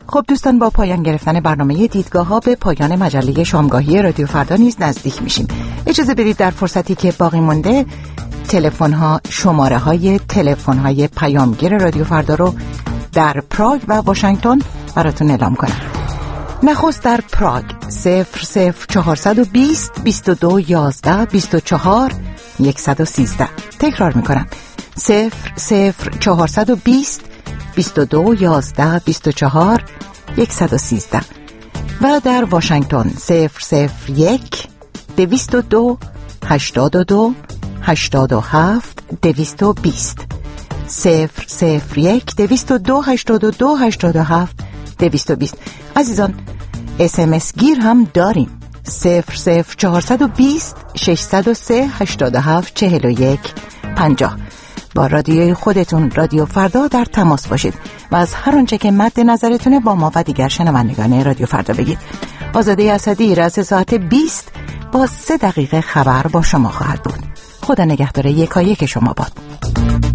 خب دوستان، با پایان گرفتن برنامه دیدگاه ها به پایان مجله شامگاهی رادیو فردا نیز نزدیک میشیم. اجازه بدید در فرصتی که باقی مونده تلفن ها شماره های تلفن های پیامگیر رادیو فردا رو در پراگ و واشنگتن براتون اعلام کنم. نخست در پراگ صفر صفر چهارصد و بیست بیست و دو یازده بیست و چهار صد و سیزده. تکرار میکنم صفر صفر چهارصد و بیست بیست و دو یازده بیست و چهار صد و سیزده. و در واشنگتن صفر صفر یک دویست و دو هشتاد و دو هشتاد و هفت دویست و بیست. صفر صفر یک دویست و دو هشتاد و دو هشتاد و هفت دویست و بیست. عزیزان اس ام اس گیر هم داریم. صفر صفر چهارصد و بیست ششصد و سه هشتاد و هفت چهل و یک پنجاه. با رادیوی خودتون رادیو فردا در تماس باشید و از هر آنچه که مد نظرتونه با ما و دیگر شنوندگان رادیو فردا بگید. آزاده اسدی رأس ساعت بیست با سه دقیقه خبر با شما خواهد بود. خدا نگهدار یکایک شما باد.